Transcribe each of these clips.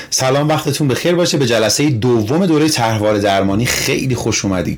سلام، وقتتون بخیر باشه. به جلسه دوم دوره طرحواره درمانی خیلی خوش اومدید.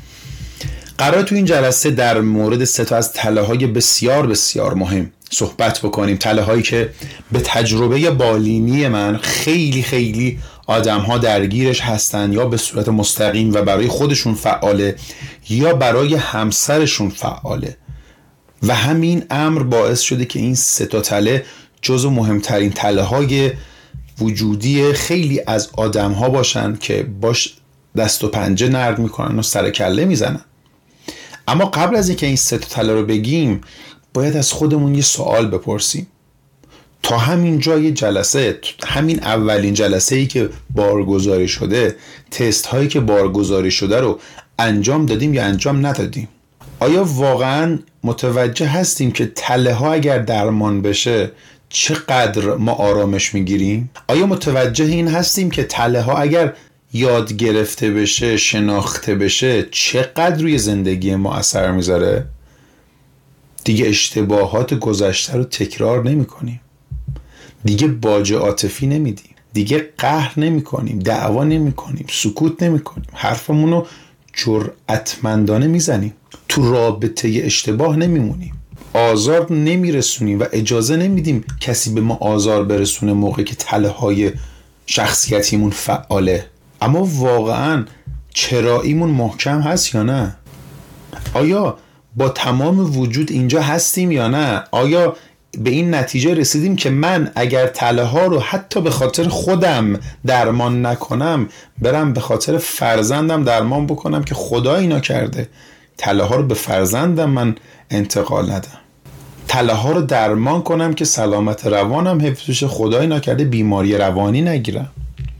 قرار تو این جلسه در مورد 3 از تله‌های بسیار بسیار مهم صحبت بکنیم. تله‌هایی که به تجربه بالینی من خیلی آدم‌ها درگیرش هستن، یا به صورت مستقیم و برای خودشون فعاله یا برای همسرشون فعاله، و همین امر باعث شده که این 3 تله جزو مهمترین تله‌های وجودی خیلی از آدم‌ها باشن که باش دست و پنجه نرم میکنن و سر کله میزنن. اما قبل از اینکه این 3 تله رو بگیم، باید از خودمون یه سوال بپرسیم. تا همین جای جلسه، همین اولین جلسه‌ای که بارگذاری شده، تست هایی که بارگذاری شده رو انجام دادیم یا انجام ندادیم؟ آیا واقعا متوجه هستیم که تله ها اگر درمان بشه چقدر ما آرامش میگیریم؟ آیا متوجه این هستیم که تله ها اگر یاد گرفته بشه، شناخته بشه، چقدر روی زندگی ما اثر میذاره؟ دیگه اشتباهات گذشته رو تکرار نمی کنیم، دیگه باج عاطفی نمیدیم، دیگه قهر نمی کنیم، دعوا نمی کنیم، سکوت نمی کنیم، حرفمون رو جرأتمندانه میزنیم، تو رابطه اشتباه نمیمونیم، آزار نمیرسونیم و اجازه نمیدیم کسی به ما آزار برسونه موقعی که تله های شخصیتیمون فعاله. اما واقعا چراییمون محکم هست یا نه؟ آیا با تمام وجود اینجا هستیم یا نه؟ آیا به این نتیجه رسیدیم که من اگر تله ها رو حتی به خاطر خودم درمان نکنم، برم به خاطر فرزندم درمان بکنم که خدا اینا کرده، تله ها رو به فرزندم من انتقال ندم، تله ها رو درمان کنم که سلامت روانم حفظش، خدا اینا کرده بیماری روانی نگیرم.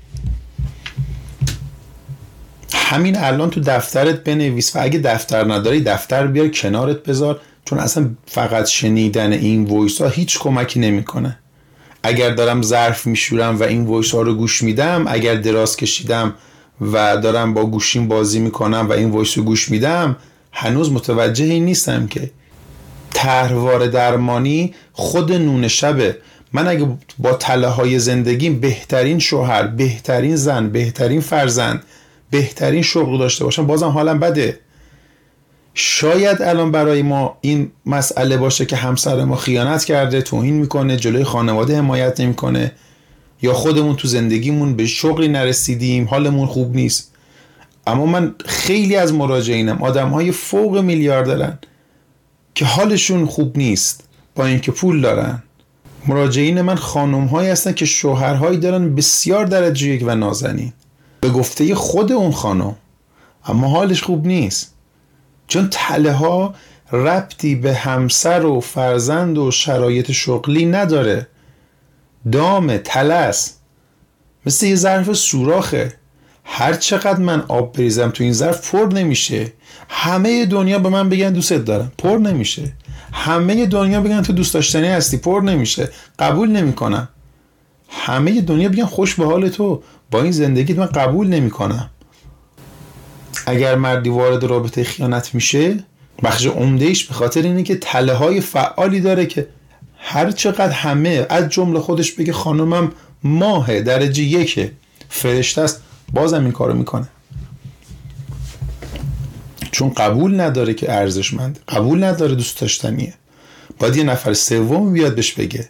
همین الان تو دفترت بنویس، و اگه دفتر نداری دفتر بیار کنارت بذار، چون اصلا فقط شنیدن این وایس ها هیچ کمکی نمیکنه. اگر دارم ظرف میشورم و این وایس ها رو گوش میدم، اگر دراز کشیدم و دارم با گوشیم بازی میکنم و این وایس رو گوش میدم، هنوز متوجه این نیستم که طرحواره درمانی خود نون شبه. من اگه با تله های زندگیم بهترین شوهر، بهترین زن، بهترین فرزند، بهترین شغل داشته باشم، بازم حالم بده. شاید الان برای ما این مسئله باشه که همسر ما خیانت کرده، توهین میکنه، جلوی خانواده حمایت نمیکنه، یا خودمون تو زندگیمون به شغلی نرسیدیم، حالمون خوب نیست. اما من خیلی از مراجعینم آدم‌های فوق میلیاردرن که حالشون خوب نیست با اینکه پول دارن. مراجعین من خانم‌هایی هستن که شوهرهایی دارن بسیار درجه یک و نازنین، به گفته خود اون خانم، اما حالش خوب نیست، چون تله ها ربطی به همسر و فرزند و شرایط شغلی نداره. دام تله است، مثل یه ظرف سوراخه، هر چقدر من آب بریزم تو این ظرف پر نمیشه. همه دنیا به من بگن دوستت دارم، پر نمیشه. همه دنیا بگن تو دوست داشتنی هستی، پر نمیشه، قبول نمیکنم. همه دنیا بگن خوش به حال تو، با این زندگیت من قبول نمیکنم. اگر مردی وارد رابطه خیانت میشه، بخش عمده‌ایش به خاطر اینه که تله های فعالی داره که هر چقدر همه از جمله خودش بگه خانمم ماه درجه 1 فرشته است، بازم این کارو میکنه، چون قبول نداره که ارزشمند، قبول نداره دوست داشتنیه. باید یه نفر سوم بیاد بهش بگه.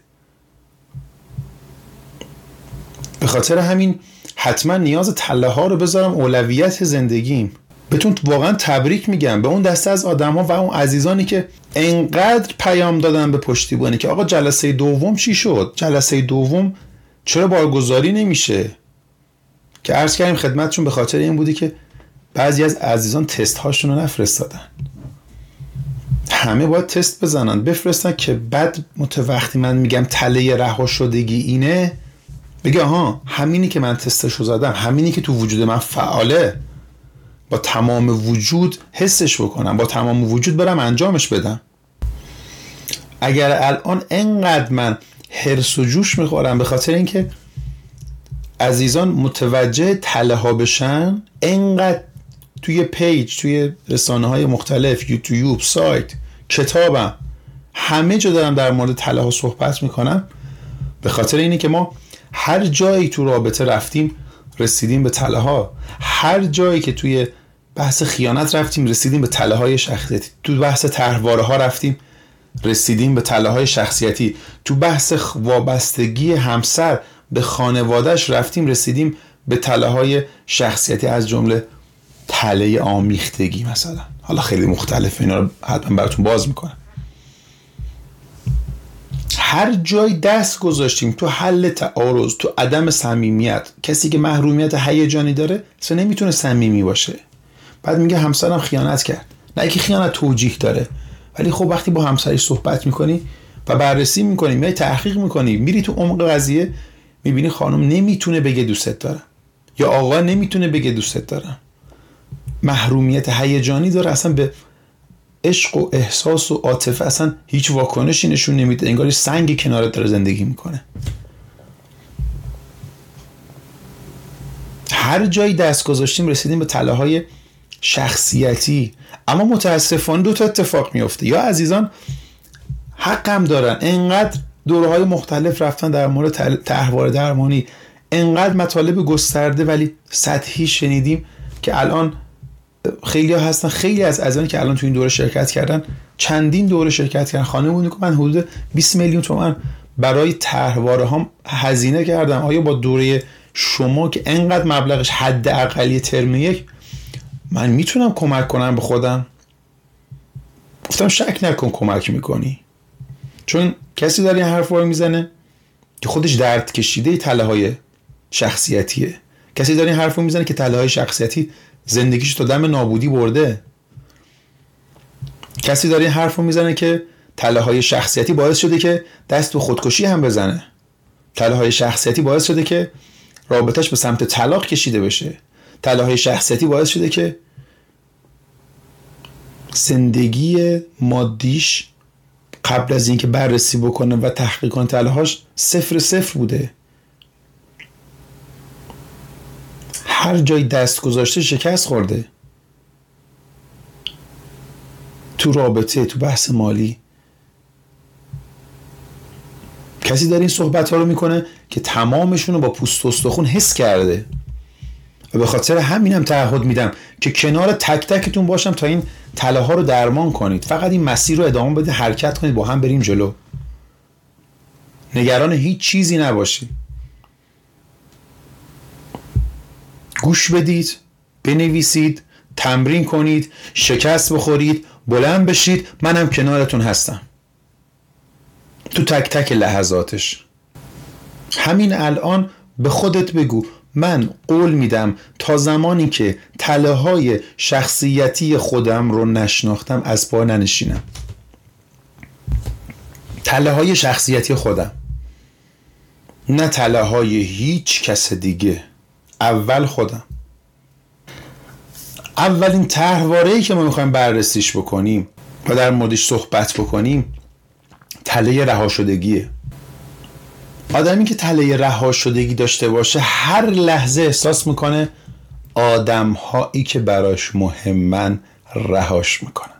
به خاطر همین حتما نیاز تله ها رو بذارم اولویت زندگیم. بهتون واقعا تبریک میگم به اون دسته از آدم ها و اون عزیزانی که انقدر پیام دادن به پشتیبانی که آقا جلسه دوم چی شد؟ جلسه دوم چرا بارگذاری نمیشه؟ که عرض کردیم خدمتشون به خاطر این بودی که بعضی از عزیزان تست هاشون رو نفرستادن. همه باید تست بزنن بفرستن که بعد وقتی من میگم تله رها شدگی اینه، بگه آها همینی که من تستشو زدم، همینی که تو وجود من فعاله، با تمام وجود حسش بکنم، با تمام وجود برم انجامش بدم. اگر الان انقدر من هرس و جوش میخورم به خاطر اینکه عزیزان متوجه تله ها بشن، انقدر توی پیج، توی رسانه های مختلف، یوتیوب، سایت، کتابم، همه جا دارم در مورد تله ها صحبت میکنم، به خاطر اینه که ما هر جایی تو رابطه رفتیم رسیدیم به تله‌ها، هر جایی که توی بحث خیانت رفتیم رسیدیم به تله‌های شخصیتی، تو بحث طرحواره‌ها رفتیم رسیدیم به تله‌های شخصیتی، تو بحث وابستگی همسر به خانواده‌اش رفتیم رسیدیم به تله‌های شخصیتی، از جمله تله آمیختگی مثلا. حالا خیلی مختلف، اینا رو حتما براتون باز میکنم. هر جای دست گذاشتیم تو حل تعارض، تو عدم صمیمیت، کسی که محرومیت هیجانی داره اصلا نمیتونه صمیمی باشه. بعد میگه همسرم خیانت کرد. نه اینکه خیانت توجیه داره، ولی خب وقتی با همسری صحبت میکنی و بررسی میکنی، میای تحقیق میکنی، میری تو عمق قضیه، میبینی خانم نمیتونه بگه دوستت دارم یا آقا نمیتونه بگه دوستت دارم. محرومیت هیجانی داره، اصلا به عشق و احساس و عاطفه اصلا هیچ واکنشی نشون نمیده، انگار سنگ کنارت داره زندگی میکنه. هر جایی دست گذاشتیم رسیدیم به تله‌های شخصیتی. اما متاسفانه دو تا اتفاق میفته. یا عزیزان حق هم دارن، انقدر دوره‌های مختلف رفتن در مورد طرحواره درمانی، انقدر مطالب گسترده ولی سطحی شنیدیم که الان خیلی ها هستن، خیلی از عزیزانی که الان تو این دوره شرکت کردن، چندین دوره شرکت کردن، خانم‌ها میگن من حدود 20 میلیون تومان برای طرحواره هام هزینه کردم. آیا با دوره شما که انقدر مبلغش حد اقلی ترم یک من میتونم کمک کنم به خودم؟ گفتم شک نکن کمک میکنی، چون کسی داره این حرف رو میزنه که خودش درد کشیده تله‌های شخصیتیه. کسی داره این حرف رو میزنه که تله‌های شخصیتی زندگیش تا دم نابودی برده. کسی داره این حرف رو میزنه که تله‌های شخصیتی باعث شده که دست به خودکشی هم بزنه. تله‌های شخصیتی باعث شده که رابطش به سمت طلاق کشیده بشه. تله‌های شخصیتی باعث شده که زندگی مادیش قبل از اینکه بررسی بکنه و تحقیق کنه تله‌هاش 0 بوده. هر جای دست گذاشته شکست خورده، تو رابطه، تو بحث مالی. کسی داره این صحبت ها رو میکنه که تمامشون رو با پوست و استخون حس کرده و به خاطر همینم تعهد میدم که کنار تک تکتون باشم تا این تله ها رو درمان کنید. فقط این مسیر رو ادامه بده، حرکت کنید، با هم بریم جلو، نگران هیچ چیزی نباشید. گوش بدید، بنویسید، تمرین کنید، شکست بخورید، بلند بشید، منم کنارتون هستم تو تک تک لحظاتش. همین الان به خودت بگو من قول میدم تا زمانی که تله‌های شخصیتی خودم رو نشناختم از پا ننشینم. تله‌های شخصیتی خودم، نه تله‌های هیچ کس دیگه. اول خودم. اولین طرحواره‌ای که ما میخوایم بررسیش بکنیم و در موردش صحبت بکنیم تله رهاشدگیه. آدمی که تله رهاشدگی داشته باشه هر لحظه احساس میکنه آدم‌هایی که براش مهمن رهاش میکنن.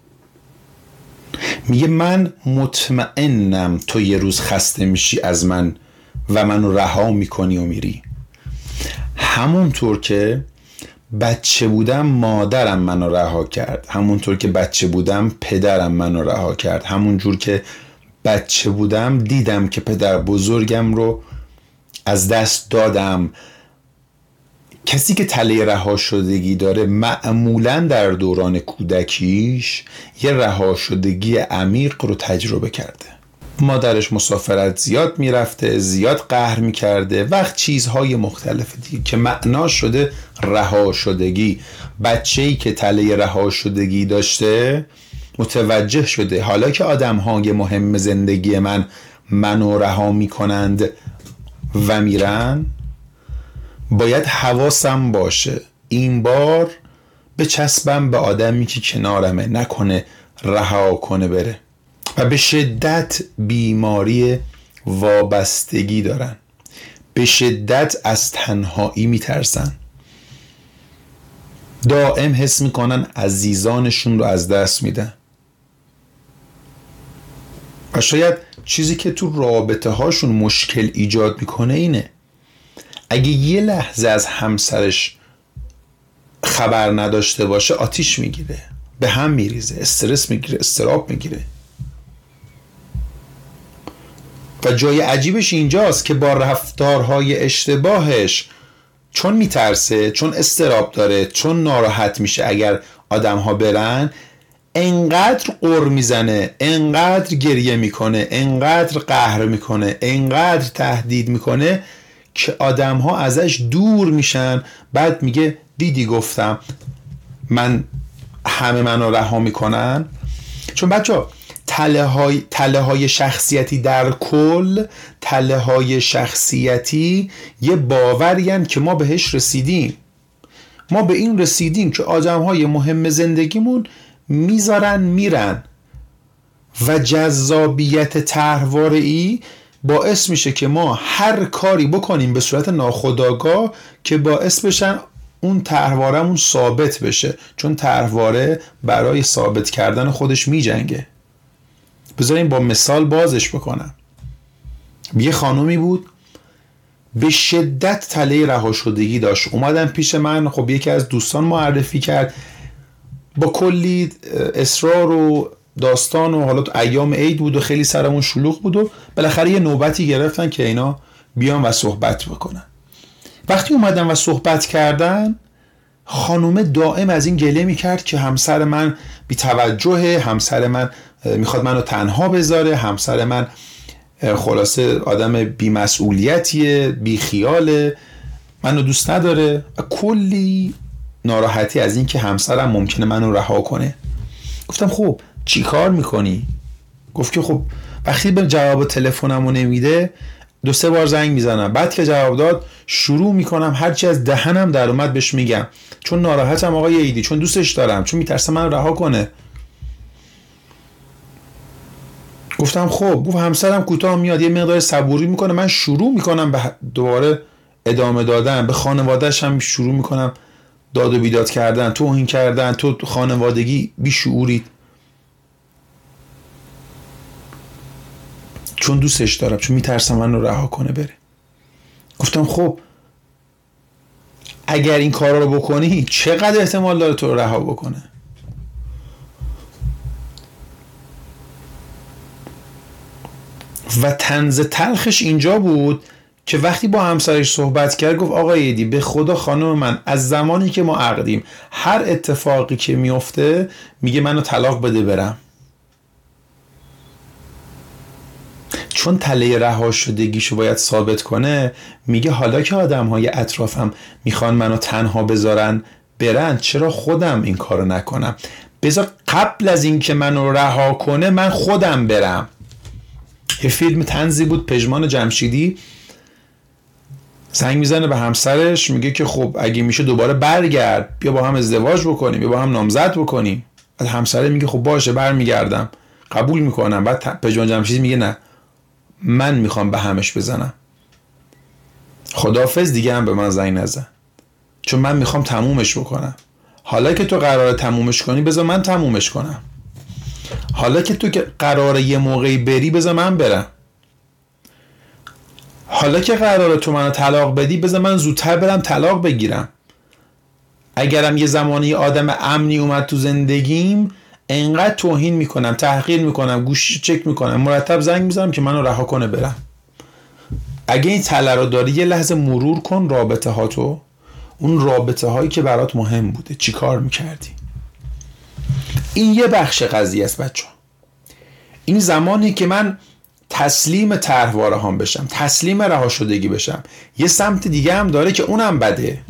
میگه من مطمئنم تو یه روز خسته میشی از من و منو رها میکنی و میری. همونطور که بچه بودم مادرم منو رها کرد، همونطور که بچه بودم پدرم منو رها کرد، همونجور که بچه بودم دیدم که پدر بزرگم رو از دست دادم. کسی که تله رهاشدگی داره معمولاً در دوران کودکیش یه رهاشدگی عمیق رو تجربه کرده. مادرش مسافرت زیاد میرفته، زیاد قهر میکرده، وقت چیزهای مختلف دیگه که معنا شده رهاشدگی. بچه‌ای که تله رهاشدگی داشته متوجه شده حالا که آدم‌های مهم زندگی منو رها میکنند و میرن، باید حواسم باشه این بار بچسبم به آدمی که کنارمه، نکنه رها کنه بره. و به شدت بیماری وابستگی دارن، به شدت از تنهایی میترسن، دائم حس میکنن عزیزانشون رو از دست میدن. و شاید چیزی که تو رابطه هاشون مشکل ایجاد میکنه اینه، اگه یه لحظه از همسرش خبر نداشته باشه آتیش میگیره، به هم میریزه، استرس میگیره، استراب میگیره. و جای عجیبش اینجاست که با رفتارهای اشتباهش، چون میترسه، چون استراب داره، چون ناراحت میشه اگر آدمها برن، انقدر غر میزنه، انقدر گریه میکنه، انقدر قهر میکنه، انقدر تهدید میکنه که آدمها ازش دور میشن. بعد میگه دیدی گفتم همه منو رها میکنن. چون بچه تله های شخصیتی در کل، تله های شخصیتی یه باورین که ما بهش رسیدیم. ما به این رسیدیم که آدم های مهم زندگیمون میذارن میرن و جذابیت طرحواره‌ای باعث میشه که ما هر کاری بکنیم به صورت ناخودآگاه که باعث بشن اون طرحواره‌مون ثابت بشه، چون طرحواره برای ثابت کردن خودش میجنگه. بذاریم با مثال بازش بکنم. یه خانومی بود به شدت تله رها شدگی داشت، اومدن پیش من، خب یکی از دوستان معرفی کرد، با کلی اصرار و داستان و حالا ایام عید بود و خیلی سرمون شلوغ بود و بالاخره یه نوبتی گرفتن که اینا بیان و صحبت بکنن. وقتی اومدن و صحبت کردن، خانومه دائم از این گله میکرد که همسر من بی توجهه، همسر من میخواد منو تنها بذاره، همسر من خلاصه آدم بی مسئولیتیه، بی خیاله، منو دوست نداره و کلی ناراحتی از این که همسرم ممکنه منو رها کنه. گفتم خب چی کار میکنی؟ گفت که خب وقتی به جواب تلفنمو نمیده 2-3 بار زنگ میزنم، بعد که جواب داد شروع میکنم هرچی از دهنم در اومد بهش میگم، چون ناراحتم آقای ایدی، چون دوستش دارم، چون میترسم منو رها کنه. گفتم خب. گفت همسرم کوتاه میاد، یه مقدار صبوری میکنه، من شروع میکنم به دوباره ادامه دادن، به خانواده‌اش هم شروع میکنم داد و بیداد کردن، توهین کردن، تو خانوادگی بی شعورید، چون دوستش دارم، چون میترسم منو رها کنه بره. گفتم خب اگر این کارا رو بکنی چقدر احتمال داره تو رو رها بکنه؟ و طنز تلخش اینجا بود که وقتی با همسرش صحبت کرد گفت آقای ایدی به خدا خانم من از زمانی که ما عقدیم هر اتفاقی که میفته میگه منو طلاق بده برم، چون تله رها شدگیشو باید ثابت کنه. میگه حالا که آدم‌های اطرافم میخوان منو تنها بذارن برن، چرا خودم این کارو نکنم؟ بذار قبل از این که منو رها کنه من خودم برم. یه فیلم طنزی بود، پژمان جمشیدی زنگ میزنه به همسرش میگه که خب اگه میشه دوباره برگرد، بیا با هم ازدواج بکنیم، بیا با هم نامزد بکنیم. بعد همسره میگه خب باشه برمیگردم، قبول میکنم. بعد پژمان جمشیدی میگه نه، من میخوام به همش بزنم، خداحافظ، دیگه هم به من زنگ نزن، چون من میخوام تمومش بکنم. حالا که تو قراره تمومش کنی بذار من تمومش کنم، حالا که تو قراره یه موقعی بری بذار من برم، حالا که قراره تو منو طلاق بدی بذار من زودتر برم طلاق بگیرم. اگرم یه زمانی آدم امنی اومد تو زندگیم انقدر توهین میکنم، تحقیر میکنم، گوشی چک میکنم، مرتب زنگ میزنم که منو رها کنه برم. اگه این تله رو داری یه لحظه مرور کن رابطه هاتو، اون رابطه هایی که برات مهم بوده چی کار میکردی. این یه بخش قضیه است بچه. این زمانی که من تسلیم طرحواره هام بشم، تسلیم رها شدگی بشم. یه سمت دیگه هم داره که اونم بده.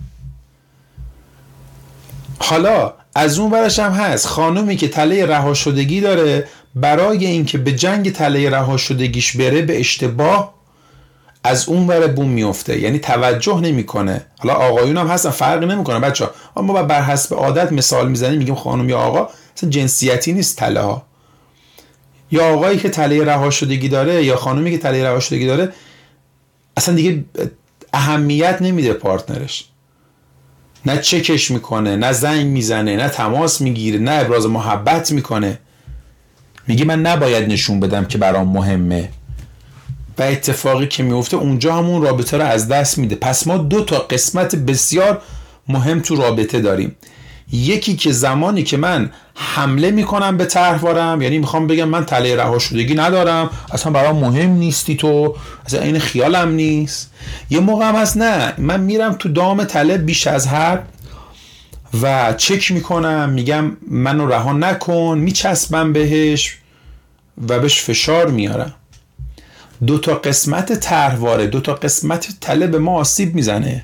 حالا از اون ورش هم هست خانومی که تله رها شدگی داره، برای اینکه به جنگ تله رها شدگیش بره به اشتباه از اون ور بوم میفته، یعنی توجه نمیکنه. حالا آقایون هم هستن فرقی نمیکنه بچه‌ها، اما بر حسب عادت مثال میزنیم میگیم خانم یا آقا، اصلا جنسیتی نیست تله ها. یا آقایی که تله رها شدگی داره یا خانومی که تله رها شدگی داره اصلا دیگه اهمیت نمیده پارتنرش، نه چکش میکنه، نه زنگ میزنه، نه تماس میگیره، نه ابراز محبت میکنه. میگی من نباید نشون بدم که برام مهمه و اتفاقی که میفته اونجا همون رابطه رو از دست میده. پس ما 2 تا قسمت بسیار مهم تو رابطه داریم. یکی که زمانی که من حمله میکنم به طرحوارم، یعنی میخوام بگم من تله رهاشدگی ندارم، اصلا برام مهم نیستی تو، اصلا این خیالم نیست. یه موقع هم هست نه، من میرم تو دام تله بیش از حد و چک میکنم، میگم منو رها نکن، میچسبم بهش و بهش فشار میارم. 2 تا قسمت طرحواره، 2 تا قسمت تله به ما آسیب میزنه.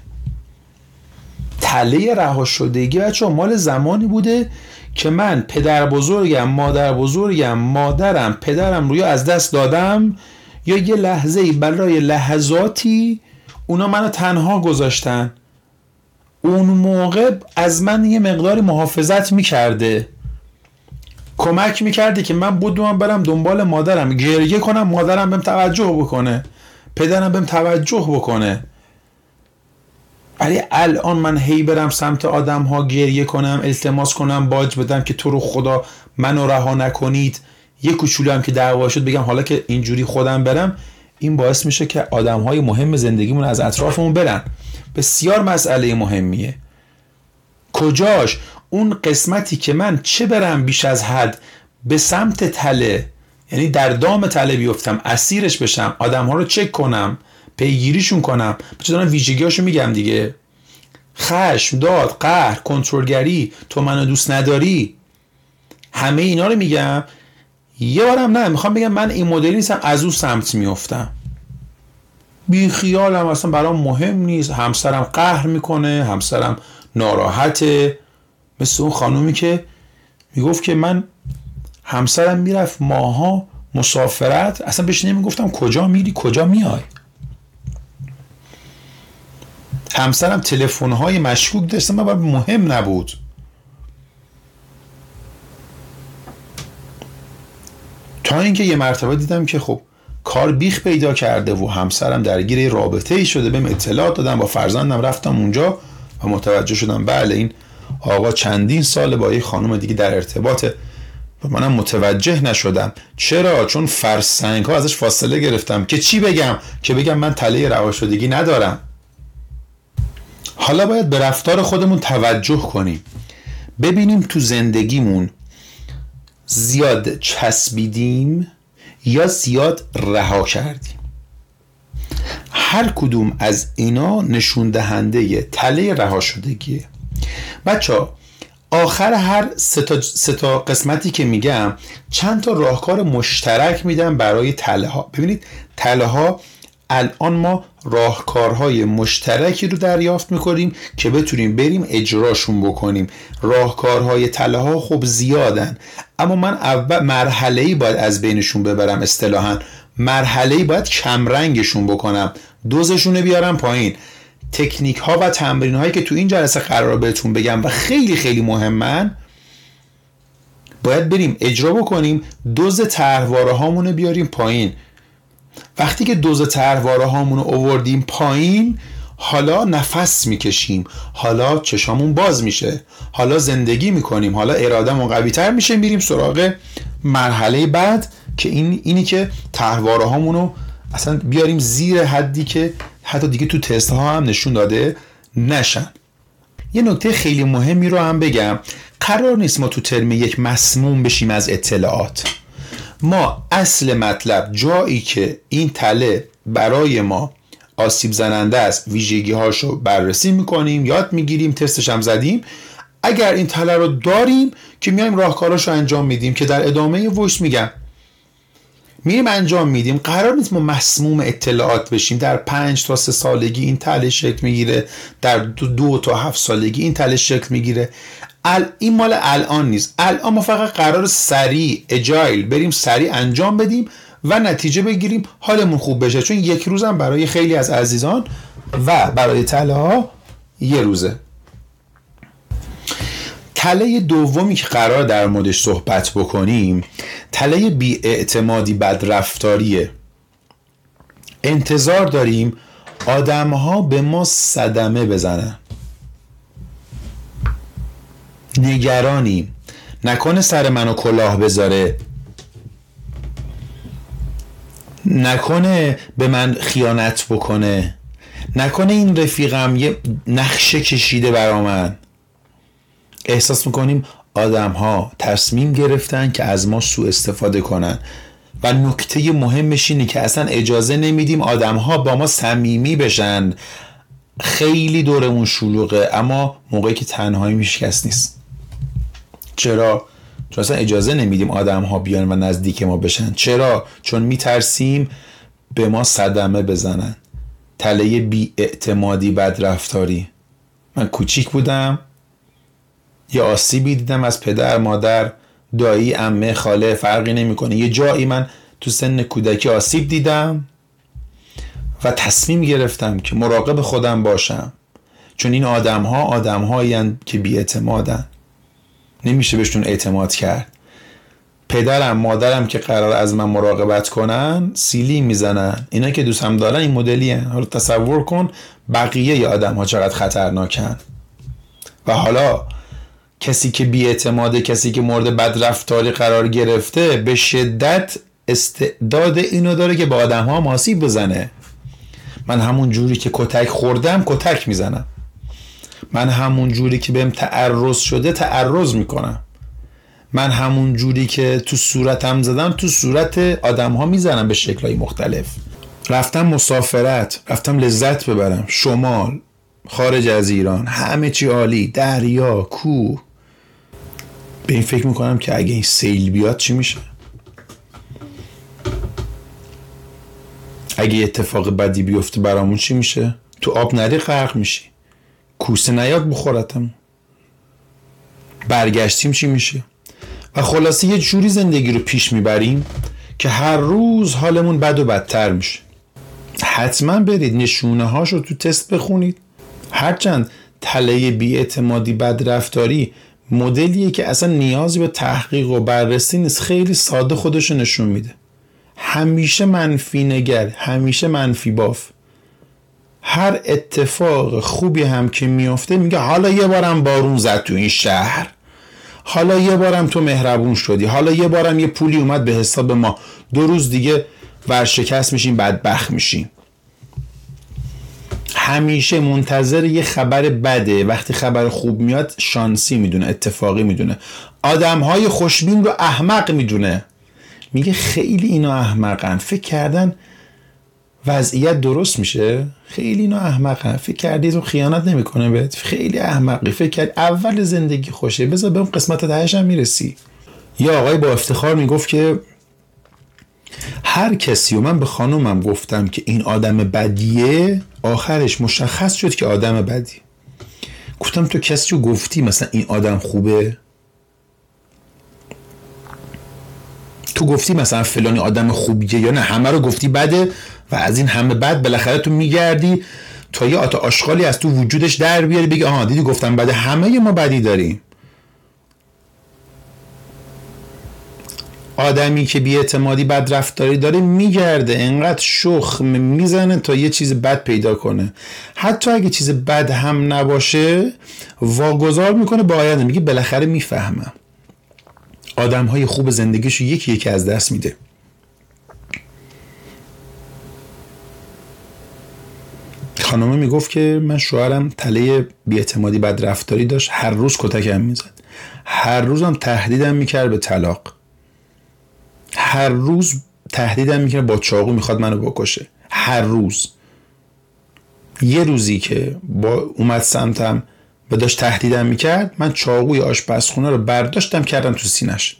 تله رهاشدگی بچه‌ها مال زمانی بوده که من پدر بزرگم، مادر بزرگم، مادرم، پدرم روی از دست دادم، یا یه لحظه‌ای برای لحظاتی اونا منو تنها گذاشتن. اون موقع از من یه مقداری محافظت میکرده، کمک میکرده که من بدوم برم دنبال مادرم، گریه کنم، مادرم بهم توجه بکنه، پدرم بهم توجه بکنه. ولی الان من هی برم سمت آدم ها گریه کنم، التماس کنم، باج بدم که تو رو خدا منو رها نکنید، یه کوچولو هم که دعوا شد بگم حالا که اینجوری خودم برم، این باعث میشه که آدم های مهم زندگیمون از اطرافمون برن. بسیار مسئله مهمیه. کجاش؟ اون قسمتی که من چه برم بیش از حد به سمت تله، یعنی در دام تله بیفتم، اسیرش بشم، آدم ها رو چک کنم، پیگیریشون کنم. بچه دارم ویژگیاشو میگم دیگه: خشم، داد، قهر، کنترلگری، تو منو دوست نداری، همه اینا رو میگم. یه بارم نه، میخوام بگم من این مدلی نیستم، از اون سمت میافتم، بی خیالم، اصلا برام مهم نیست، همسرم قهر میکنه، همسرم ناراحته. مثل اون خانومی که میگفت که من همسرم میرفت ماها مسافرت، اصلا بهش نمیگفتم کجا میری کجا میای. همسرم تلفن‌های مشکوک داشت، من برام مهم نبود. تا اینکه یه مرتبه دیدم که خب کار بیخ پیدا کرده و همسرم درگیر رابطه‌ای شده، بهم اطلاعات دادم، با فرزندم رفتم اونجا و متوجه شدم بله این آقا چندین سال با یه خانم دیگه در ارتباطه. و منم متوجه نشدم. چرا؟ چون فرسنگ ها ازش فاصله گرفتم که چی بگم؟ که بگم من تله رهاشدگی ندارم. حالا باید به رفتار خودمون توجه کنیم، ببینیم تو زندگیمون زیاد چسبیدیم یا زیاد رها کردیم. هر کدوم از اینا نشون دهنده تله رهاشدگیه. بچه‌ها آخر هر سه تا قسمتی که میگم چند تا راهکار مشترک میدم برای تله ها. ببینید تله ها الان ما راهکارهای مشترکی رو دریافت میکنیم که بتونیم بریم اجراشون بکنیم. راهکارهای تله ها خب زیادن، اما من اول مرحله‌ای باید از بینشون ببرم، اصطلاحاً مرحله‌ای باید کمرنگشون بکنم، دوزشون رو بیارم پایین. تکنیک ها و تمرین هایی که تو این جلسه قرار بهتون بگم و خیلی خیلی مهمن، باید بریم اجرا بکنیم، دوز طرحواره هامون رو بیاریم پایین. وقتی که دوز طرحواره هامون رو آوردیم پایین، حالا نفس میکشیم، حالا چشامون باز میشه، حالا زندگی میکنیم، حالا ارادهمون قوی تر میشه، میریم سراغ مرحله بعد که اینی که طرحواره هامون رو اصلا بیاریم زیر حدی که حتی دیگه تو تست ها هم نشون داده نشن. یه نکته خیلی مهمی رو هم بگم، قرار نیست ما تو ترم 1 مسموم بشیم از اطلاعات. ما اصل مطلب، جایی که این تله برای ما آسیب زننده است، ویژگی هاشو بررسی میکنیم، یاد میگیریم، تستش هم زدیم. اگر این تله رو داریم که میایم راهکاراشو انجام میدیم که در ادامه وایس میگم میریم انجام میدیم. قرار نیست ما مسموم اطلاعات بشیم. در 5 تا 3 سالگی این تله شکل میگیره، در 2 تا 7 سالگی این تله شکل میگیره. این مال الان نیست. الان ما فقط قرار سریع اجایل بریم، سریع انجام بدیم و نتیجه بگیریم، حالمون خوب بشه. چون یک روزم برای خیلی از عزیزان و برای تله ها یه روزه. تله دومی که قرار در موردش صحبت بکنیم، تله بی‌اعتمادی بدرفتاریه. انتظار داریم آدم ها به ما صدمه بزنن، نگرانیم نکنه سر منو کلاه بذاره، نکنه به من خیانت بکنه، نکنه این رفیقم یه نقشه کشیده برا من. احساس میکنیم آدم ها تصمیم گرفتن که از ما سوء استفاده کنن و نکته مهمش اینه که اصلا اجازه نمیدیم آدم ها با ما صمیمی بشن. خیلی دورمون شلوغه، اما موقعی که تنهایی میشه کس نیست. چرا؟ چون اصلا اجازه نمیدیم آدم ها بیان و نزدیک ما بشن. چرا؟ چون میترسیم به ما صدمه بزنن. تله بی اعتمادی، بدرفتاری. من کوچیک بودم، یه آسیبی دیدم از پدر، مادر، دایی، عمه، خاله، فرقی نمیکنه. یه جایی من تو سن کودکی آسیب دیدم و تصمیم گرفتم که مراقب خودم باشم، چون این آدم‌هایی که بی‌اعتمادن، نمیشه بهشون اعتماد کرد. پدرم، مادرم که قرار از من مراقبت کنن سیلی میزنن. اینا که دوستم دارن این مدلی هن. حالا تصور کن بقیه ی آدم‌ها چقدر خطرناکن. و حالا کسی که بی‌اعتماده، کسی که مورد بدرفتاری قرار گرفته، به شدت استعداد اینو داره که به آدم‌ها آسیب بزنه. من همون جوری که کتک خوردم کتک میزنم. من همون جوری که بهم تعرض شده تعرض میکنم. من همون جوری که تو صورتم زدم تو صورت آدم‌ها میزنم به شکل‌های مختلف. رفتم مسافرت، رفتم لذت ببرم، شمال، خارج از ایران، همه چی عالی، دریا، کوه. به این فکر میکنم که اگه این سیل بیاد چی میشه؟ اگه اتفاق بدی بیفته برامون چی میشه؟ تو آب نری غرق میشی، کوسه نیاد بخورتم، برگشتیم چی میشه؟ و خلاصه یه جوری زندگی رو پیش میبریم که هر روز حالمون بد و بدتر میشه. حتما برید نشونه هاش رو تو تست بخونید. هرچند تله بی‌اعتمادی، بدرفتاری مدلیه که اصلا نیازی به تحقیق و بررسی نیست، خیلی ساده خودشو نشون میده. همیشه منفی نگر، همیشه منفی باف. هر اتفاق خوبی هم که میفته میگه حالا یه بارم بارون زد تو این شهر، حالا یه بارم تو مهربون شدی، حالا یه بارم یه پولی اومد به حساب ما، 2 روز دیگه ورشکست میشیم، بدبخت میشیم. همیشه منتظر یه خبر بده. وقتی خبر خوب میاد شانسی میدونه، اتفاقی میدونه. آدمهای خوشبین رو احمق میدونه. میگه خیلی اینا احمقن، فکر کردن وضعیت درست میشه، خیلی اینا احمقن، فکر کردی تو خیانت نمیکنه بهت، خیلی احمقی، فکر کرد اول زندگی خوشه، بذار به اون قسمت تهش هم میرسی. یا آقای با افتخار میگفت که هر کسی، و من به خانومم گفتم که این آدم بدیه، آخرش مشخص شد که آدم بدی. گفتم تو کسی رو گفتی مثلا این آدم خوبه؟ تو گفتی مثلا فلانی آدم خوبیه یا نه همه رو گفتی بده و از این همه بد بالاخره تو میگردی تا یه آتا آشغالی از تو وجودش در بیاری بگی آها دیدی گفتم بده. همه ما بدی داریم. آدمی که بی‌اعتمادی، بدرفتاری داره میگرده انقدر شخم میزنه تا یه چیز بد پیدا کنه. حتی اگه چیز بد هم نباشه واگذار میکنه به آینده، میگه بالاخره میفهمم. آدم‌های خوب زندگیشو یکی از دست میده. خانمه میگفت که من شوهرم تله بی‌اعتمادی، بدرفتاری داشت، هر روز کتکم میزد، هر روزم تهدیدم میکرد به طلاق، هر روز تهدیدم میکنه با چاقو میخواد منو بکشه. هر روز. یه روزی که با اومد سمتم و داشت تهدیدم میکرد، من چاقوی آشپزخونه رو برداشتم کردم تو سینش.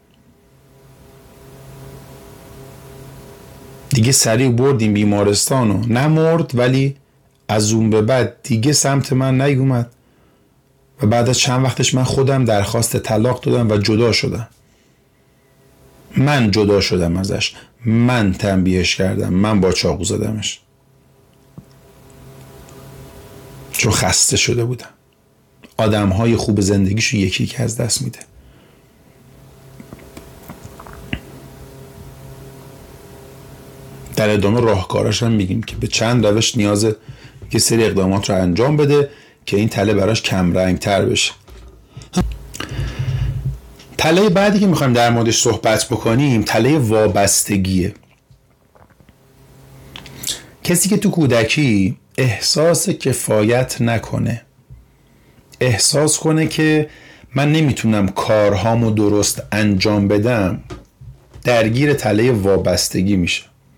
دیگه سریع بردیم بیمارستان و نمرد، ولی از اون به بعد دیگه سمت من نیومد و بعد از چند وقتش من خودم درخواست طلاق دادم و جدا شدم. من جدا شدم ازش، من تنبیهش کردم، من با چاقو زدمش چون خسته شده بودم. آدم‌های خوب زندگیشو یکی که از دست میده. در ادامه راهکاراش هم میگیم که به چند روش نیازه که سری اقدامات رو انجام بده که این تله براش کم رنگ تر بشه. تله بعدی که میخوایم در موردش صحبت بکنیم تله وابستگیه. کسی که تو کودکی احساس کفایت نکنه، احساس کنه که من نمیتونم کارهامو درست انجام بدم، درگیر تله وابستگی میشه،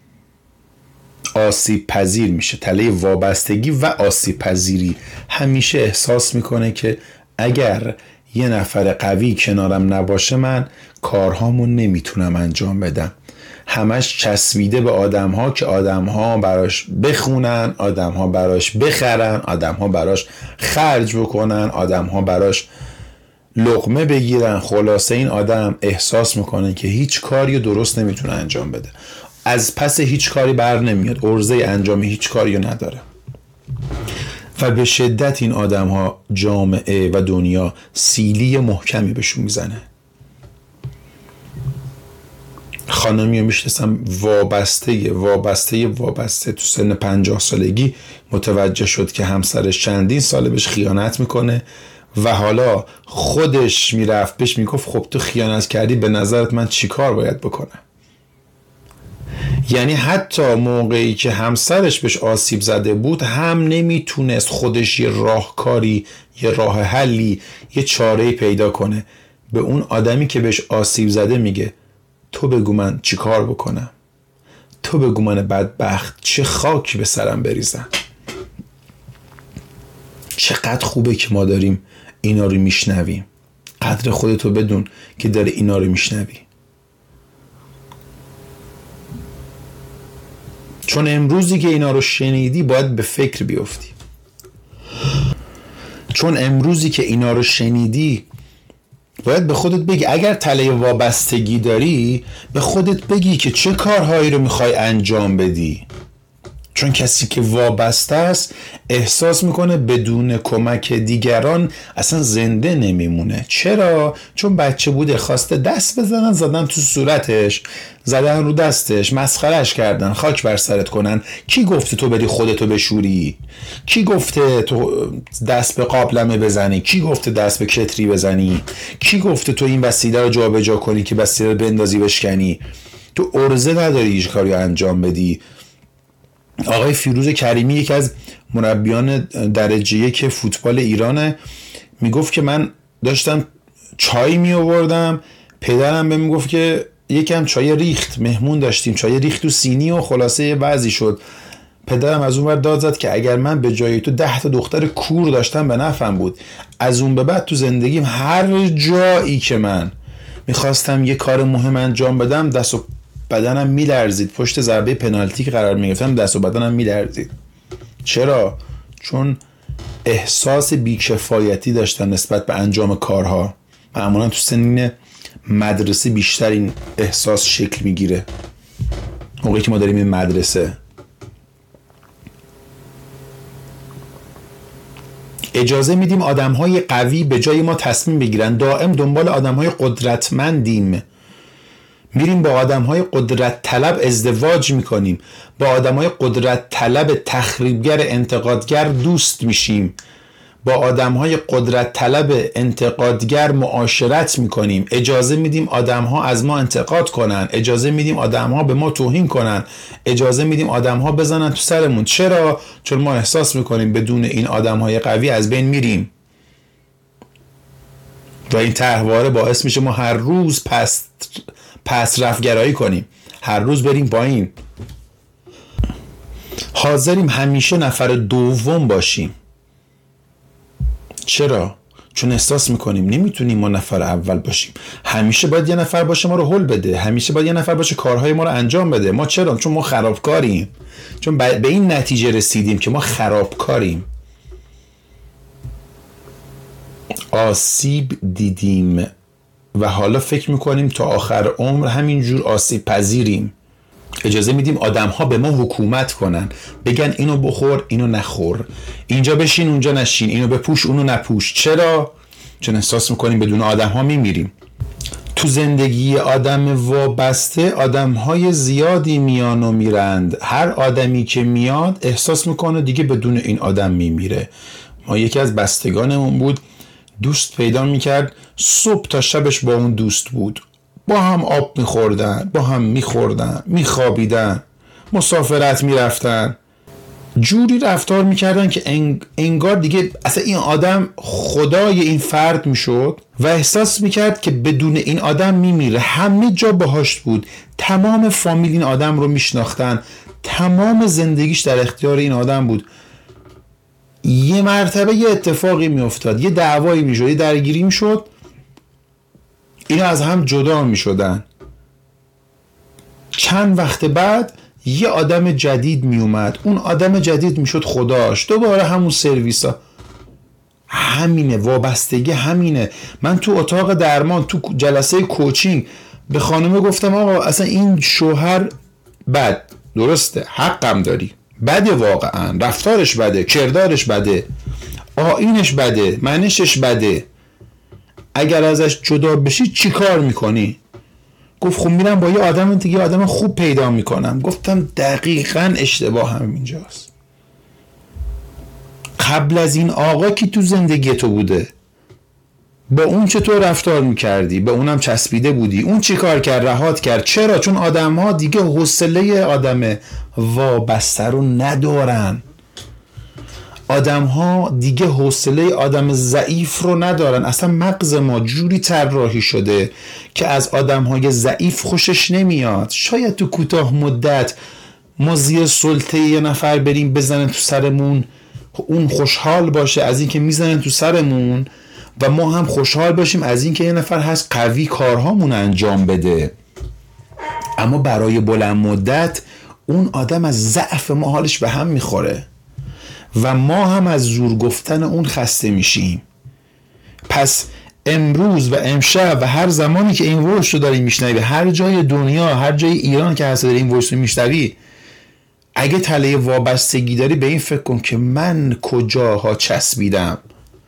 آسیب پذیر میشه. تله وابستگی و آسیب پذیری همیشه احساس میکنه که اگر یه نفر قوی کنارم نباشه من کارهامو نمیتونم انجام بدم. همش چسبیده به آدم‌ها که آدم‌ها براش بخونن، آدم‌ها براش بخرن، آدم‌ها براش خرج بکنن، آدم‌ها براش لقمه بگیرن. خلاصه این آدم احساس میکنه که هیچ کاری درست نمیتونه انجام بده، از پس هیچ کاری بر نمیاد، عرضه انجام هیچ کاری نداره. و به شدت این آدم‌ها جامعه و دنیا سیلی محکمی بهشون میزنه. خانمی رو میشناسم وابسته تو سن 50 سالگی متوجه شد که همسرش چندین ساله بهش خیانت میکنه و حالا خودش میرفت بهش میگفت خب تو خیانت کردی، به نظرت من چی کار باید بکنم؟ یعنی حتی موقعی که همسرش بهش آسیب زده بود هم نمیتونست خودش یه راهکاری، یه راه حلی، یه چاره‌ای پیدا کنه. به اون آدمی که بهش آسیب زده میگه تو بگو من چی کار بکنم، تو بگو من بدبخت چه خاکی به سرم بریزم. چقدر خوبه که ما داریم اینا رو میشنویم. قدر خودتو بدون که داره اینا رو میشنوی. چون امروزی که اینا رو شنیدی باید به فکر بیفتی. چون امروزی که اینا رو شنیدی باید به خودت بگی، اگر تله وابستگی داری به خودت بگی که چه کارهایی رو میخوای انجام بدی. چون کسی که وابسته است احساس میکنه بدون کمک دیگران اصلا زنده نمیمونه. چرا؟ چون بچه بوده خواسته دست بزنن، زدن تو صورتش، زدن رو دستش، مسخرش کردن، خاک بر سرت کنن. کی گفته تو بری خودتو بشوری؟ کی گفته تو دست به قابلمه بزنی؟ کی گفته دست به کتری بزنی؟ کی گفته تو این وسیله رو جابجا کنی که وسیله رو بندازی بشکنی؟ تو ارزه نداری هیچ کاری انجام بدی. آقای فیروز کریمی یکی از مربیان درجه یک فوتبال ایرانه، میگفت که من داشتم چای می آوردم، پدرم بهم میگفت که یکم چای ریخت، مهمون داشتیم، چای ریخت تو سینی و خلاصه وضعی شد. پدرم از اون ور داد زد که اگر من به جای تو 10 تا دختر کور داشتم به نفعم بود. از اون به بعد تو زندگیم هر جایی که من میخواستم یه کار مهم انجام بدم دست و بدنم میلرزید. پشت ضربه پنالتی که قرار میگرفتم دست و بدنم میلرزید. چرا؟ چون احساس بیکفایتی داشتم نسبت به انجام کارها. معمولا تو سنین مدرسه بیشتر این احساس شکل میگیره، موقعی که ما داریم این مدرسه. اجازه میدیم آدم‌های قوی به جای ما تصمیم بگیرن. دائم دنبال آدم‌های قدرتمندیم، میریم با آدم‌های قدرت طلب ازدواج میکنیم، با آدم‌های قدرت طلب تخریبگر انتقادگر دوست میشیم، با آدم‌های قدرت طلب انتقادگر معاشرت میکنیم. اجازه میدیم آدم‌ها از ما انتقاد کنن، اجازه میدیم آدم‌ها به ما توهین کنن، اجازه میدیم آدم‌ها بزنن تو سرمون. چرا؟ چون ما احساس میکنیم بدون این آدم‌های قوی از بین میریم. و این طرحواره باعث میشه ما هر روز پس رفتگرایی کنیم، هر روز بریم پایین. حاضریم همیشه نفر دوم باشیم. چرا؟ چون احساس میکنیم نمیتونیم ما نفر اول باشیم. همیشه باید یه نفر باشه ما رو هل بده، همیشه باید یه نفر باشه کارهای ما رو انجام بده. ما چرا؟ چون ما خرابکاریم. چون به این نتیجه رسیدیم که ما خرابکاریم. آسیب دیدیم و حالا فکر میکنیم تا آخر عمر همینجور آسیب پذیریم. اجازه میدیم آدم ها به ما حکومت کنن، بگن اینو بخور اینو نخور، اینجا بشین اونجا نشین، اینو بپوش اونو نپوش. چرا؟ چون احساس میکنیم بدون آدم ها میمیریم. تو زندگی آدم وابسته آدم های زیادی میان و میرند. هر آدمی که میاد احساس میکنه دیگه بدون این آدم میمیره. ما یکی از بستگانمون بود، دوست پیدا میکرد، صبح تا شبش با اون دوست بود، با هم آب میخوردن، با هم میخوردن، میخوابیدن، مسافرت میرفتن. جوری رفتار میکردن که انگار دیگه اصلا این آدم خدای این فرد میشد و احساس میکرد که بدون این آدم میمیره. همه جا باهاش بود، تمام فامیل این آدم رو میشناختن، تمام زندگیش در اختیار این آدم بود. یه مرتبه یه اتفاقی میافتاد، یه دعوایی میشد، یه درگیری میشد، اینا از هم جدا میشدن. چند وقت بعد یه آدم جدید می اومد، اون آدم جدید میشد خداش، دوباره همون سرویسا. همینه، وابستگی همینه. من تو اتاق درمان، تو جلسه کوچینگ به خانم گفتم آقا اصلا این شوهر بد، درسته، حقم داری، بده، واقعا رفتارش بده، کردارش بده، آیینش بده، منشش بده، اگر ازش جدا بشی چی کار میکنی؟ گفت خب میرم با یه آدم دیگه، آدم خوب پیدا میکنم. گفتم دقیقاً اشتباه هم اینجاست. قبل از این آقا کی تو زندگی تو بوده؟ با اون چطور رفتار میکردی؟ به اونم چسبیده بودی؟ اون چی کار کرد؟ رهات کرد. چرا؟ چون آدم ها دیگه حوصله آدم وابسته رو ندارن. آدم ها دیگه حوصله آدم ضعیف رو ندارن. اصلا مغز ما جوری طراحی شده که از آدم های ضعیف خوشش نمیاد. شاید تو کوتاه مدت ما زیر سلطه یه نفر بریم بزنن تو سرمون، اون خوشحال باشه از این که میزنن تو سرمون و ما هم خوشحال باشیم از این که یه نفر هست قوی کارهامون انجام بده. اما برای بلند مدت اون آدم از ضعف ما حالش به هم میخوره و ما هم از زور گفتن اون خسته میشیم. پس امروز و امشب و هر زمانی که این ورش رو داری میشنوی، هر جای دنیا، هر جای ایران که هست داری این ورش رو میشنوی، اگه تله وابستگی داری به این فکر کن که من کجاها چسبیدم.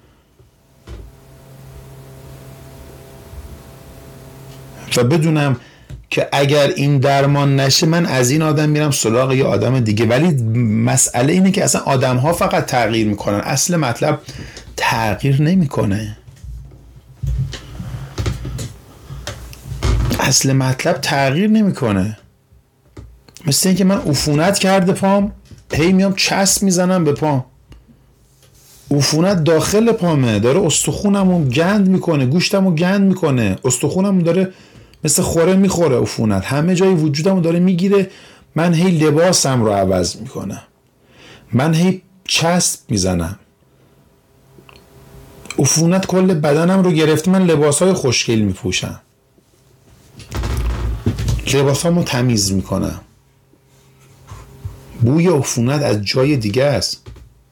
و بدونم که اگر این درمان نشه من از این آدم میرم سراغ یه آدم دیگه. ولی مسئله اینه که اصلا آدم ها فقط تغییر میکنن، اصل مطلب تغییر نمیکنه. اصل مطلب تغییر نمیکنه. مثل این که من عفونت کرده پام، هی میام چسب میزنم به پام. عفونت داخل پامه، داره استخونمو گند میکنه، گوشتمو گند میکنه، استخونمو داره مثل خوره میخوره. عفونت همه جای وجودمو داره میگیره. من هی لباسم رو عوض میکنم، من هی چسب میزنم. عفونت کل بدنم رو گرفت. من لباسای خوشگل میپوشم، لباسامو تمیز میکنم. بوی عفونت از جای دیگه است.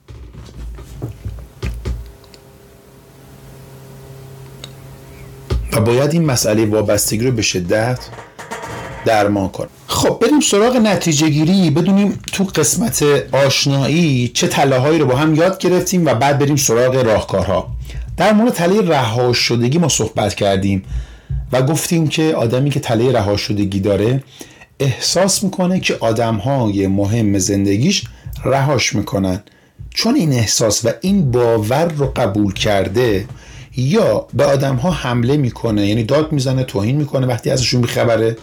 و باید این مسئله وابستگی رو به شدت درمان کنیم. خب بریم سراغ نتیجه گیری، بدونیم تو قسمت آشنایی چه تله‌هایی رو با هم یاد گرفتیم و بعد بریم سراغ راهکارها. در مورد تله رها شدگی ما صحبت کردیم و گفتیم که آدمی که تله رها شدگی داره احساس میکنه که آدم‌های مهم زندگیش رهاش میکنن. چون این احساس و این باور رو قبول کرده یا به آدم‌ها حمله میکنه، یعنی داد میزنه، توهین میکنه وقتی ازشون بیخبره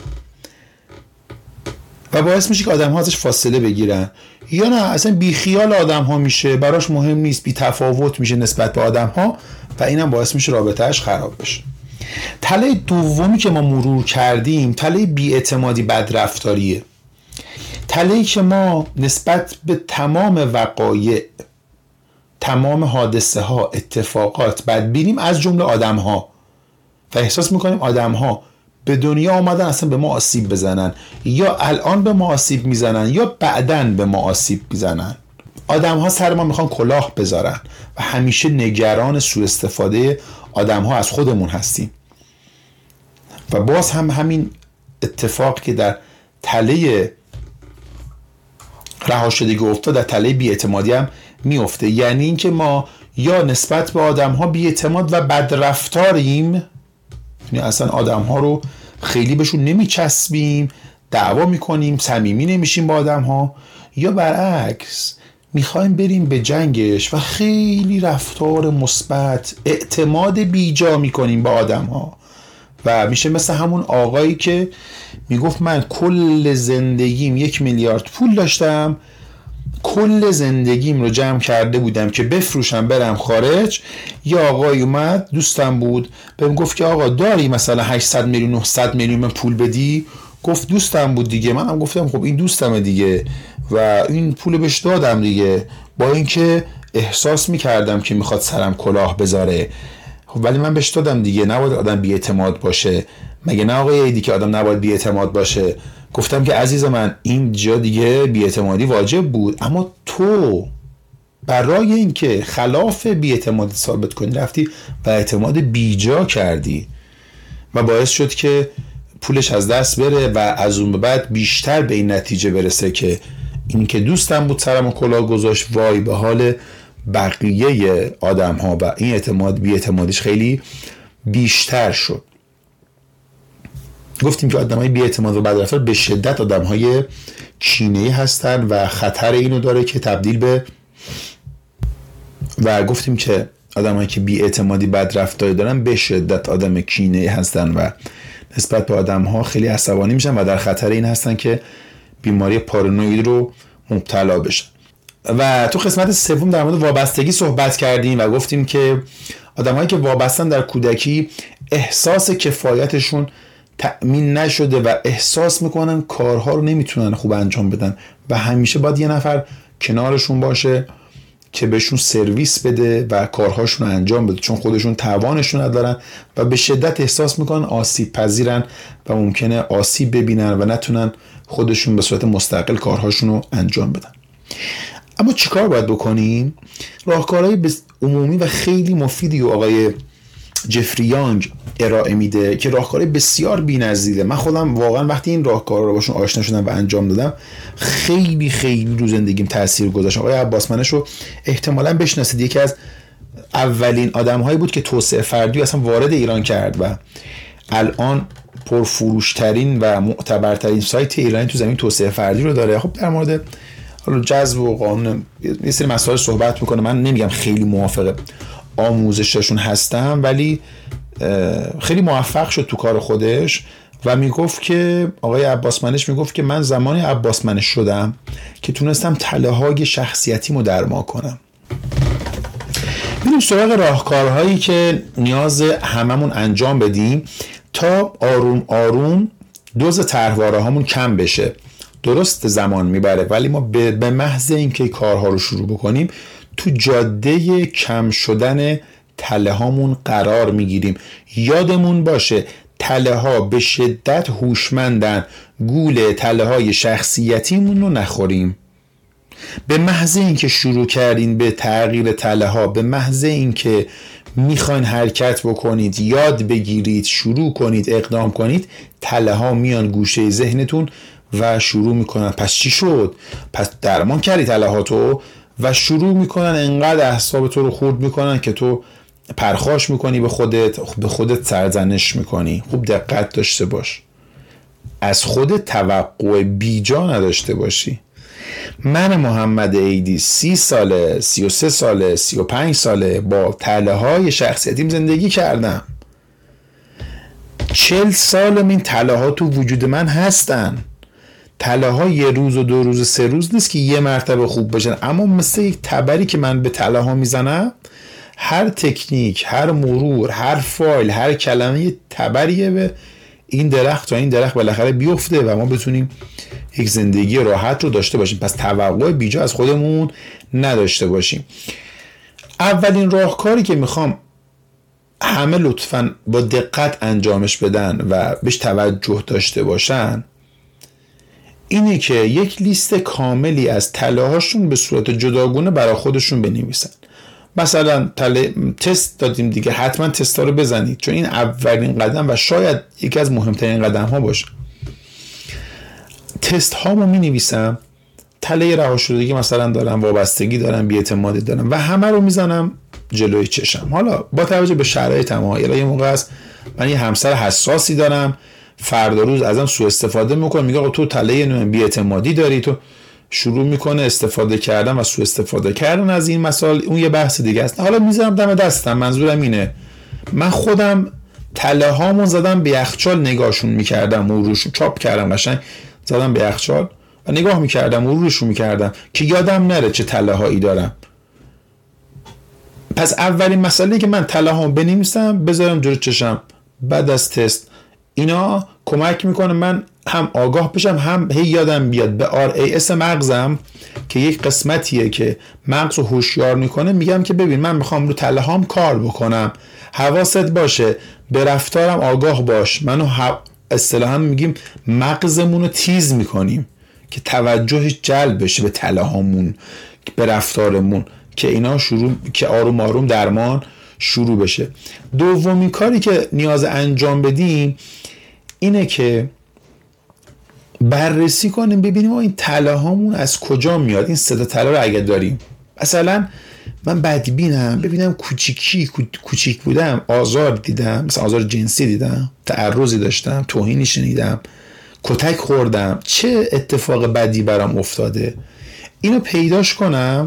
و باعث میشه که آدم‌ها ازش فاصله بگیرن، یا نه اصلا بیخیال آدم‌ها میشه، براش مهم نیست، بی تفاوت میشه نسبت به آدم‌ها و اینم باعث میشه رابطه‌اش خراب بشه. تله دومی که ما مرور کردیم تله بی‌اعتمادی بدرفتاریه. تله‌ای که ما نسبت به تمام وقایع، تمام حادثه ها، اتفاقات بدبینیم، از جمله آدم ها، و احساس میکنیم آدم ها به دنیا آمدن اصلا به ما آسیب بزنن، یا الان به ما آسیب میزنن یا بعدن به ما آسیب میزنن. آدم ها سر ما میخوان کلاه بذارن و همیشه نگران سوء استفاده آدم ها از خودمون هستیم. و باز هم همین اتفاق که در تله رها شدگی افتاد در تله بی‌اعتمادی هم میفته. یعنی اینکه ما یا نسبت به آدم ها بی‌اعتماد و بدرفتاریم، یعنی اصلا آدم ها رو خیلی بهشون نمیچسبیم، دعوا میکنیم، صمیمی نمیشیم با آدم ها، یا برعکس میخوایم بریم به جنگش و خیلی رفتار مثبت، اعتماد بیجا میکنیم با آدم ها و میشه مثل همون آقایی که میگفت من کل زندگیم 1 میلیارد پول داشتم، کل زندگیم رو جمع کرده بودم که بفروشم برم خارج. یه آقای اومد دوستم بود بهم گفت که آقا داری مثلا 800 میلیون 900 میلیون من پول بدی؟ گفت دوستم بود دیگه. منم گفتم خب این دوستمه دیگه و این پول بهش دادم دیگه، با اینکه احساس میکردم که میخواد سرم کلاه بذاره، خب ولی من بهش دادم دیگه. نباید آدم بی‌اعتماد باشه، مگه نه آقای ایدی که آدم نباید بی‌اعتماد باشه؟ گفتم که عزیز من اینجا دیگه بی‌اعتمادی واجب بود، اما تو برای اینکه خلاف بی‌اعتمادی ثابت کنی رفتی و اعتماد بیجا کردی و باعث شد که پولش از دست بره و از اون به بعد بیشتر به این نتیجه برسه که این که دوستم بود سرم کلاه گذاشت، وای به حال بقیه آدم ها و این اعتماد بی‌اعتمادیش خیلی بیشتر شد. گفتیم که آدم های بی‌اعتماد و بدرفتار به شدت آدم های کینه‌ای هستن و خطر اینو داره که تبدیل به، و گفتیم که آدم هایی که بی‌اعتمادی بدرفتاری دارن به شدت آدم کینه‌ای هستن و نسبت به آدم ها خیلی عصبانی میشن و در خطر این هستن که بیماری پارانوید رو مبتلا بشن. و تو قسمت سوم در مورد وابستگی صحبت کردیم و گفتیم که آدمایی که وابستن در کودکی احساس کفایتشون تأمین نشده و احساس میکنن کارها رو نمیتونن خوب انجام بدن و همیشه باید یه نفر کنارشون باشه که بهشون سرویس بده و کارهاشون رو انجام بده، چون خودشون توانشون ندارن و به شدت احساس میکنن آسیب پذیرن و ممکنه آسیب ببینن و نتونن خودشون به صورت مستقل کارهاشون رو انجام بدن. اما چیکار باید بکنیم؟ راهکارهای عمومی و خیلی مفیدی و آقای جفری یانگ ارائه میده که راهکارهای بسیار بی‌نظیره. من خودم واقعا وقتی این راهکارها رو باشون آشنا شدم و انجام دادم خیلی خیلی رو زندگیم تاثیر گذاشت. آقای عباس منش رو احتمالاً بشناسید، یکی از اولین آدم‌هایی بود که توسعه فردی اصلا وارد ایران کرد و الان پرفروشترین و معتبرترین سایت ایرانی تو زمین توسعه فردی رو داره. خب در مورد حالا جذب و قانون یه سری مسائل صحبت میکنه. من نمیگم خیلی موافق آموزششون هستم، ولی خیلی موفق شد تو کار خودش و میگفت که آقای عباس منش میگفت که من زمانی عباس منش شدم که تونستم تله‌های شخصیتیمو درمان کنم. بریم سراغ راهکارهایی که نیاز هممون انجام بدیم تا آروم آروم دوز طرحواره هامون کم بشه. درست زمان میبره ولی ما به محض اینکه کارها رو شروع بکنیم تو جاده کم شدن تله هامون قرار میگیریم. یادمون باشه تله ها به شدت هوشمندن، گول تله های شخصیتیمون رو نخوریم. به محض اینکه شروع کردین به تغییر تله ها، به محض اینکه میخواین حرکت بکنید، یاد بگیرید، شروع کنید، اقدام کنید، تله ها میان گوشه ذهنتون و شروع میکنن پس چی شد؟ پس درمان کردی تله ها تو؟ و شروع میکنن انقدر اعصاب تو رو خورد میکنن که تو پرخاش میکنی به خودت سرزنش میکنی. خوب دقت داشته باش، از خودت توقع بیجا نداشته باشی. من محمد ایدی 30 ساله، 33 ساله، 35 ساله با تله های شخصیتیم زندگی کردم. 40 سال این تله ها تو وجود من هستن. تله ها یه روز و 2 روز و 3 روز نیست که یه مرتبه خوب بشن، اما مثل یک تبری که من به تله ها میزنم، هر تکنیک، هر مرور، هر فایل، هر کلمه یه تبریه به این درخت تا این درخت بالاخره بیفته و ما بتونیم یک زندگی راحت رو داشته باشیم. پس توقع بیجا از خودمون نداشته باشیم. اولین راهکاری که میخوام همه لطفاً با دقت انجامش بدن و بهش توجه داشته باشن اینه که یک لیست کاملی از تله هاشون به صورت جداگونه برای خودشون بنویسن. مثلا تست دادیم دیگه، حتما تست ها رو بزنید چون این اولین قدم و شاید یکی از مهمترین قدم ها باشه. تست ها رو می نویسم، تله رها شدگی مثلا دارم، وابستگی دارم، بی‌اعتمادی دارم و همه رو میزنم جلوی چشم. حالا با توجه به شرایطم یه موقع است من یه همسر حساسی دارم، فردا روز ازم سوء استفاده میکنه، میگه آقا تو تله بی‌اعتمادی داری، تو شروع میکنه استفاده کردن و سوء استفاده کردن از این مسائل. اون یه بحث دیگه است. حالا میذارم دم دستم، منظورم اینه من خودم تله هامون زدم به یخچال، نگاهشون میکردم و روشون چاپ کردم، قشنگ زدم به یخچال و نگاه میکردم، مرورش رو میکردم که یادم نره چه تله هایی دارم. پس اولین مسئله که من تله هام بنویسم، بذارم جلوی چشم بعد از تست. اینا کمک میکنه من هم آگاه بشم، هم هی یادم بیاد. به RAS مغزم که یک قسمتیه که مغز رو هوشیار میکنه میگم که ببین من میخوام رو تله هام کار بکنم، حواست باشه، به رفتارم آگاه باش. منو اصطلاحا میگیم مغزمون رو تیز میکنیم که توجهش جلب بشه به تله هامون، به رفتارمون، که اینا که آروم آروم درمان شروع بشه. دومین کاری که نیاز انجام بدیم اینه که بررسی کنیم ببینیم این تله هامون از کجا میاد. این سه تا تله رو اگه داریم، مثلا من بدبینم، ببینم کوچیک بودم آزار دیدم، مثلا آزار جنسی دیدم، تعرضی داشتم، توهینی شنیدم، کتک خوردم، چه اتفاق بدی برام افتاده، اینو پیداش کنم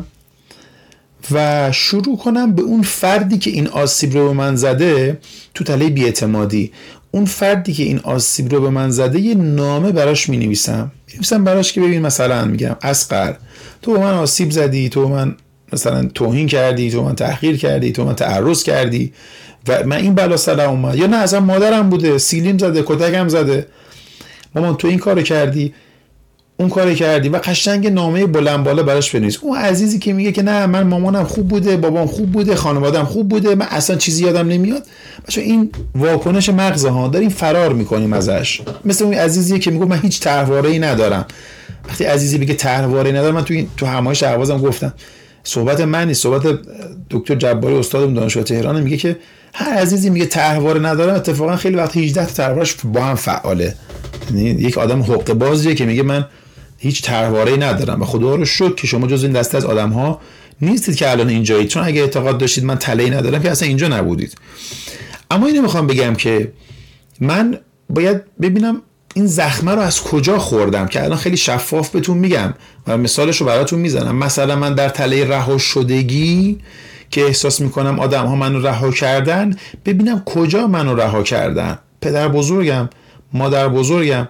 و شروع کنم به اون فردی که این آسیب رو به من زده، تو تله بی‌اعتمادی، اون فردی که این آسیب رو به من زده یه نامه براش می‌نویسم براش که ببین مثلا میگم اصغر تو به من آسیب زدی، تو به من مثلا توهین کردی، تو به من تحقیر کردی، تو به من تعرض کردی و من این بلا سرم اومد، یا نه اصلا مادرم بوده سیلیم زده، کتکم زده، مامان تو این کارو کردی، اون کارو کردی، و قشنگ نامه بلند بالا براش بنویس. اون عزیزی که میگه که نه من مامانم خوب بوده، بابام خوب بوده، خانواده‌ام خوب بوده، من اصلا چیزی یادم نمیاد، بچا این واکنش مغزها داریم فرار میکنیم ازش. مثل اون عزیزی که میگه من هیچ طرحواره‌ای ندارم. وقتی عزیزی بگه طرحواره‌ای ندارم، من تو همایش اهوازم گفتم صحبت من نیست، صحبت دکتر جباری استادم دانشگاه تهران، میگه که هر عزیزی میگه طرحواره ندارم، اتفاقا خیلی وقت 18 تا طرحوارش با هم فعاله. یعنی یک آدم حقه بازیه که میگه من هیچ طرحواره‌ای ندارم و خدا رو شکر که شما جز این دسته از آدم‌ها نیستید که الان اینجایید، چون اگه اعتقاد داشتید من تله‌ای ندارم که اصلا اینجا نبودید. اما اینو میخوام بگم که من باید ببینم این زخمه رو از کجا خوردم، که الان خیلی شفاف بهتون میگم و مثالش رو براتون میزنم. مثلا من در تله رها شدگی که احساس میکنم آدم‌ها منو رها کردن، ببینم کجا منو رها کردن. پدر بزرگم، مادر بزرگم،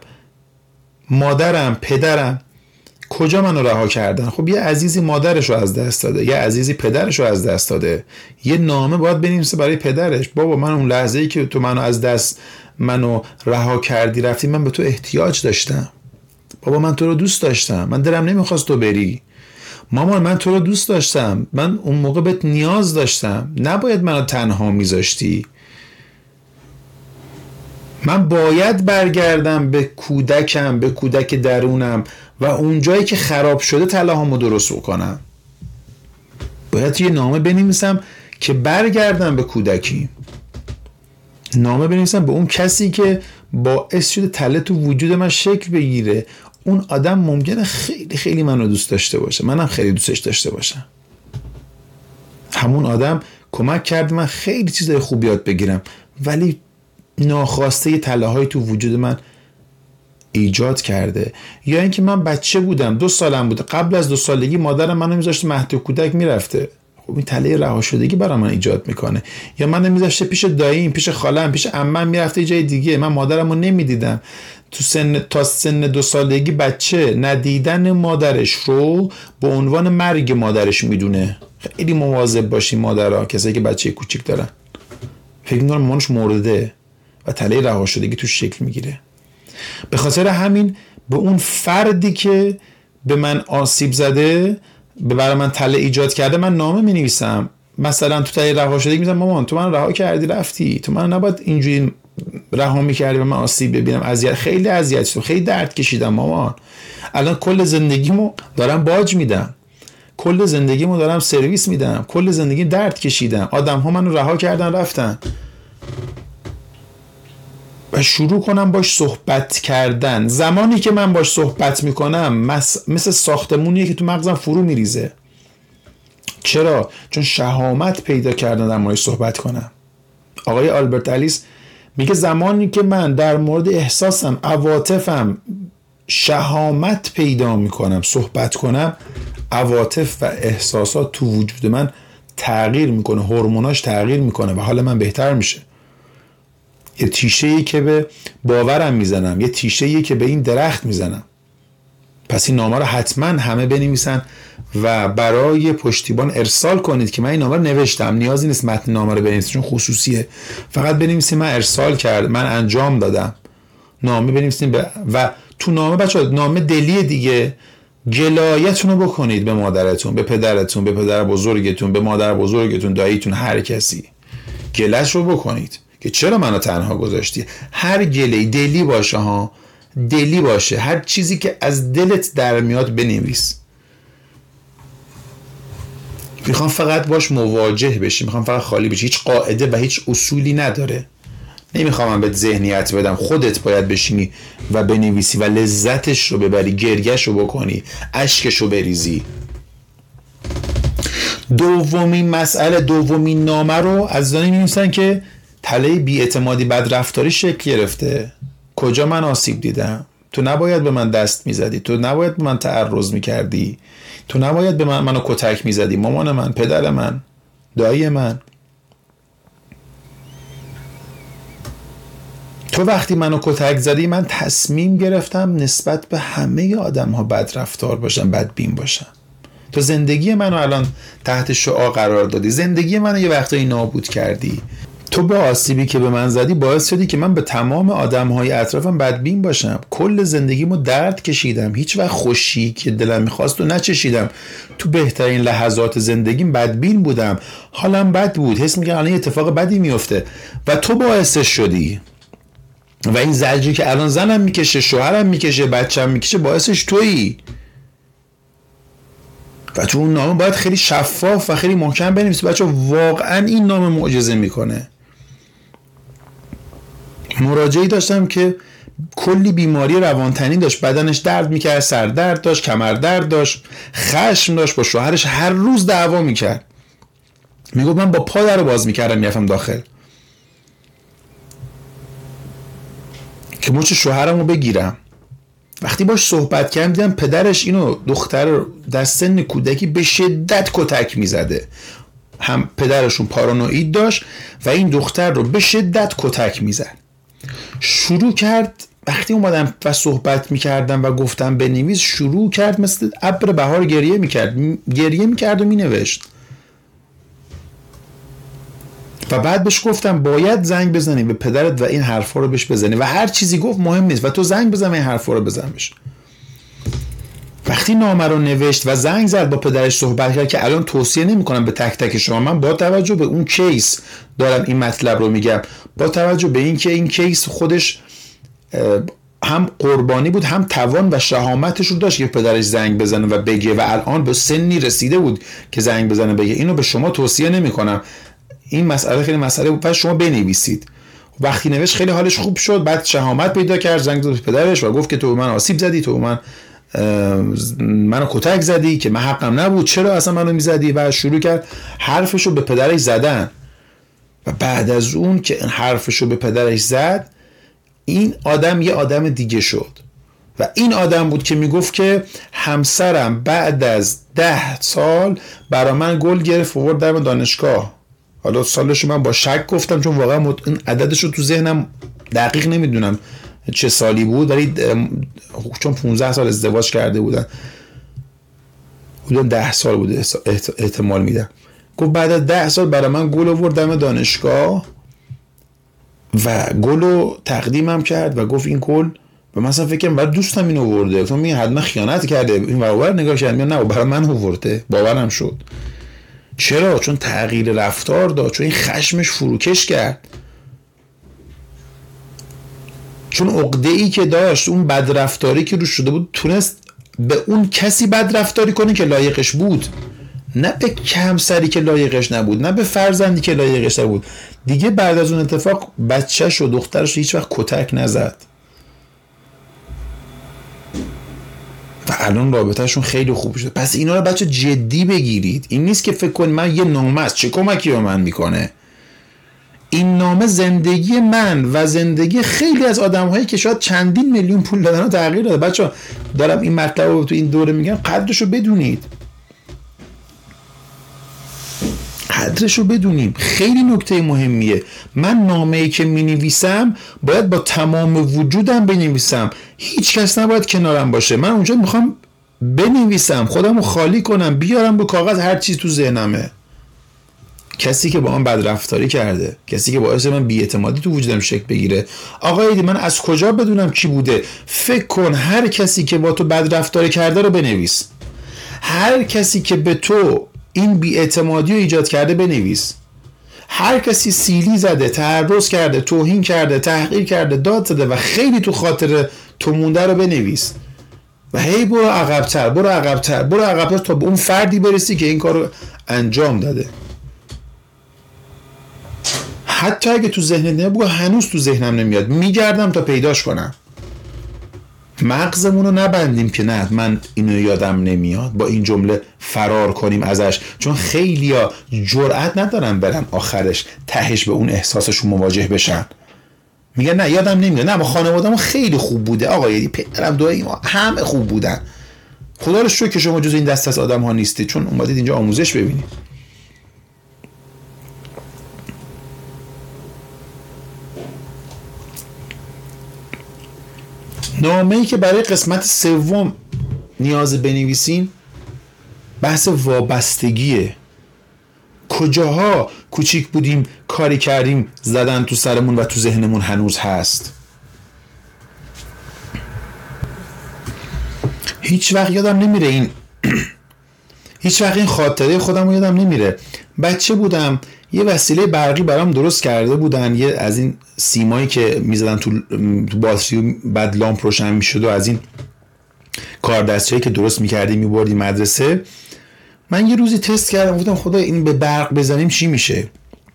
مادرم، پدرم، کجا منو رها کردن؟ خب یه عزیزی مادرشو از دست داده، یه عزیزی پدرشو از دست داده، یه نامه باید بنویسه برای پدرش، بابا من اون لحظه‌ای که تو منو رها کردی رفتی، من به تو احتیاج داشتم، بابا من تو رو دوست داشتم، من دلم نمیخواست تو بری، مامان من تو رو دوست داشتم، من اون موقع بهت نیاز داشتم، نباید منو تنها میذاشتی. من باید برگردم به کودکم، به کودک درونم و اون جایی که خراب شده تله‌هامو درست بکنم. باید یه نامه بنویسم که برگردم به کودکی، نامه بنویسم به اون کسی که باعث شده تله تو وجود من شکل بگیره. اون آدم ممکنه خیلی خیلی منو دوست داشته باشه، منم خیلی دوستش داشته باشم. همون آدم کمک کرد من خیلی چیزای خوب یاد بگیرم، ولی ناخواسته یه تله‌های تو وجود من ایجاد کرده. یا اینکه من بچه بودم، 2 سالم بوده، قبل از 2 سالگی مادرم منو میذاشته مهد کودک میرفته، خب این تله رها شدگی برای من ایجاد میکنه. یا منو میذاشته پیش داییم، پیش خالم، پیش عمم، میرفته جای دیگه، من مادرمو نمیدیدم. تا سن 2 سالگی بچه ندیدن مادرش رو به عنوان مرگ مادرش میدونه. خیلی مواظب باشین مادرها، کسایی که بچه کوچیک دارن، فکر میکنن مامانش مرده و تله رها شدگی تو شکل میگیره. به خاطر همین به اون فردی که به من آسیب زده، برای من تله ایجاد کرده، من نامه می‌نویسم. مثلا تو تله رها شدگی میگم مامان تو من رها کردی رفتی، تو من نباید اینجوری رها می‌کردی و من آسیب ببینم، خیلی اذیت شدم، خیلی درد کشیدم مامان، الان کل زندگیمو دارم باج میدم، کل زندگیمو دارم سرویس میدم، کل زندگی درد کشیدم، آدم‌ها منو رها کردن رفتن. و شروع کنم باش صحبت کردن. زمانی که من باش صحبت میکنم مثل ساختمونیه که تو مغزم فرو میریزه. چرا؟ چون شهامت پیدا کردن در موردش صحبت کنم. آقای آلبرت الیس میگه زمانی که من در مورد احساسم، عواطفم شهامت پیدا میکنم، صحبت کنم، عواطف و احساسات تو وجود من تغییر میکنه، هورموناش تغییر میکنه و حال من بهتر میشه. یه تیشه‌ای که به باورم میزنم، یه تیشه‌ای که به این درخت میزنم. پس این نامه رو حتما همه بنویسن و برای پشتیبان ارسال کنید که من این نامه رو نوشتم. نیازی نیست متن نامه رو بنویسید چون خصوصیه، فقط بنویسید من ارسال کردم، من انجام دادم. نامه بنویسید و تو نامه بچه‌ها نامه دلی دیگه، گلایتون رو بکنید به مادرتون، به پدرتون، به پدر بزرگتون، به مادر بزرگتون، داییتون، هر کسی گله‌اش رو بکنید که چرا منو تنها گذاشتی. هر گله‌ای دلی باشه ها، دلی باشه، هر چیزی که از دلت در میاد بنویس. میخوام فقط باش مواجه بشی، میخوام فقط خالی بشی، هیچ قاعده و هیچ اصولی نداره. نمیخوام من بهت ذهنیت بدم، خودت باید بشینی و بنویسی و لذتش رو ببری، گریه‌ش رو بکنی، اشکش رو بریزی. دومین مسئله، دومین نامه رو از دانی می‌نویسن که تله بی‌اعتمادی بدرفتاری شکل گرفته. کجا من آسیب دیدم؟ تو نباید به من دست میزدی، تو نباید به من تعرض میکردی، تو نباید به منو کتک میزدی، مامان من، پدر من، دایی من. تو وقتی منو کتک زدی من تصمیم گرفتم نسبت به همه آدم ها بدرفتار باشم، بدبین باشم. تو زندگی منو الان تحت شعاع قرار دادی، زندگی منو یه وقتایی نابود کردی. تو با آسیبی که به من زدی باعث شدی که من به تمام آدم‌های اطرافم بدبین باشم. کل زندگیمو درد کشیدم، هیچ وقت خوشی که دلم می‌خواست و نچشیدم. تو بهترین لحظات زندگیم بدبین بودم، حالم بد بود، حس می‌کردم الان اتفاق بدی میفته و تو باعثش شدی. و این زجری که الان زنم میکشه، شوهرم میکشه، بچه‌م میکشه، باعثش تویی. و تو اون نامه باید خیلی شفاف و خیلی محکم بنویسی. بچه واقعا این نامه معجزه میکنه. مراجعی داشتم که کلی بیماری روانتنی داشت، بدنش درد میکرد، سردرد داشت، کمر درد داشت، خشم داشت، با شوهرش هر روز دعوا میکرد. میگفت من با پا در رو باز میکردم میرفتم داخل که مچ شوهرم رو بگیرم. وقتی باش صحبت کردم دیدم پدرش اینو دختر در سن کودکی به شدت کتک میزده. هم پدرشون پارانوید داشت و این دختر رو به شدت کتک میزد. شروع کرد وقتی اومدم و صحبت میکردم و گفتم بنویس، شروع کرد مثل ابر بهار گریه میکرد و مینوشت. و بعد بهش گفتم باید زنگ بزنی به پدرت و این حرفا رو بهش بزنی و هر چیزی گفت مهم نیست و تو زنگ بزن این حرفا رو بزنش. وقتی نامه رو نوشت و زنگ زد با پدرش صحبت کرد که الان توصیه نمی‌کنم به تک تک شما، من با توجه به اون کیس دارم این مطلب رو میگم، با توجه به اینکه این کیس خودش هم قربانی بود هم توان و شهامتش رو داشت که پدرش زنگ بزنه و بگه و الان به سنی رسیده بود که زنگ بزنه بگه. اینو به شما توصیه نمی‌کنم، این مسئله خیلی مسئله بود، پس شما بنویسید. وقتی نوشت خیلی حالش خوب شد، بعد شهامت پیدا کرد، زنگ زد به پدرش و گفت که تو من آسیب زدی، تو منو کتک زدی که من حقم نبود، چرا اصلا منو میزدی؟ و شروع کرد حرفشو به پدرش زدن. و بعد از اون که حرفشو به پدرش زد، این آدم یه آدم دیگه شد و این آدم بود که میگفت که همسرم بعد از 10 سال برا من گل گرفت و در دانشگاه. حالا سالشو من با شک گفتم چون واقعا این عددشو تو ذهنم دقیق نمیدونم چه سالی بود، ولی چون 15 سال ازدواج کرده بودن، حدود 10 سال بوده احتمال میدم. گفت بعد از 10 سال برای من گل آورد دم دانشگاه و گلو تقدیمم کرد و گفت این گل، و مثلا فکر کنم بعد دوستم اینو آورده، گفتم این حتما خیانت کرده، این برابر نگاه کردم نه برای من آورده، باورم شد. چرا؟ چون تغییر رفتار داد، چون این خشمش فروکش کرد، چون عقده‌ای که داشت، اون بدرفتاری که روش شده بود، تونست به اون کسی بدرفتاری کنه که لایقش بود، نه به همسری که لایقش نبود، نه به فرزندی که لایقش نبود. دیگه بعد از اون اتفاق بچه‌ش و دخترش هیچ وقت کتک نزد و الان رابطهشون خیلی خوب شد. پس اینا رو بچه جدی بگیرید. این نیست که فکر کنید من یه نامه است چه کمکی به من میکنه. این نامه زندگی من و زندگی خیلی از آدم‌هایی که شاید چندین میلیون پول دادن رو تغییر داده. بچه دارم این مطلب رو تو این دوره میگم، قدرشو بدونید، قدرشو بدونیم. خیلی نکته مهمیه. من نامه‌ای که می‌نویسم باید با تمام وجودم بنویسم. هیچ کس نباید کنارم باشه. من اونجا میخوام بنویسم، خودم رو خالی کنم، بیارم به کاغذ هر چیز تو ذهنمه. کسی که با من بدرفتاری کرده، کسی که باعث من بی‌اعتمادی تو وجودم شکل بگیره، آقا ایدی من از کجا بدونم کی بوده؟ فکر کن هر کسی که با تو بدرفتاری کرده رو بنویس. هر کسی که به تو این بی‌اعتمادی رو ایجاد کرده بنویس. هر کسی سیلی زده، تعرض کرده، توهین کرده، تحقیر کرده، داد زده و خیلی تو خاطر تو مونده رو بنویس. و هی برو عقب‌تر، برو عقب‌تر، برو عقب‌تر تا به اون فردی برسی که این کار رو انجام داده. حتی اگه تو ذهنت نبگو، هنوز تو ذهنم نمیاد، میگردم تا پیداش کنم. مغزمون رو نبندیم که نه من اینو یادم نمیاد، با این جمله فرار کنیم ازش، چون خیلیا جرئت ندارن برن آخرش تهش به اون احساسشون مواجه بشن. میگن نه یادم نمیاد، نه ما خانواده‌مون خیلی خوب بوده آقا، پدرم دایی ما همه خوب بودن. خدا رو شکر که شما جز این دسته از آدم ها نیستید، چون اومدید اینجا آموزش ببینید. نامه‌ای که برای قسمت سوم نیاز بنویسین بحث وابستگیه. کجاها کوچیک بودیم کاری کردیم زدن تو سرمون و تو ذهنمون هنوز هست. هیچ وقت یادم نمیره این هیچ وقت این خاطره خودم رو یادم نمیره. بچه بودم یه وسیله برقی برام درست کرده بودن، یه از این سیمایی که میزدن تو باتری و بعد لامپ روشن میشد و از این کار دستیایی که درست میکردی میبردی مدرسه. من یه روزی تست کردم، گفتم خدا این به برق بزنیم چی میشه.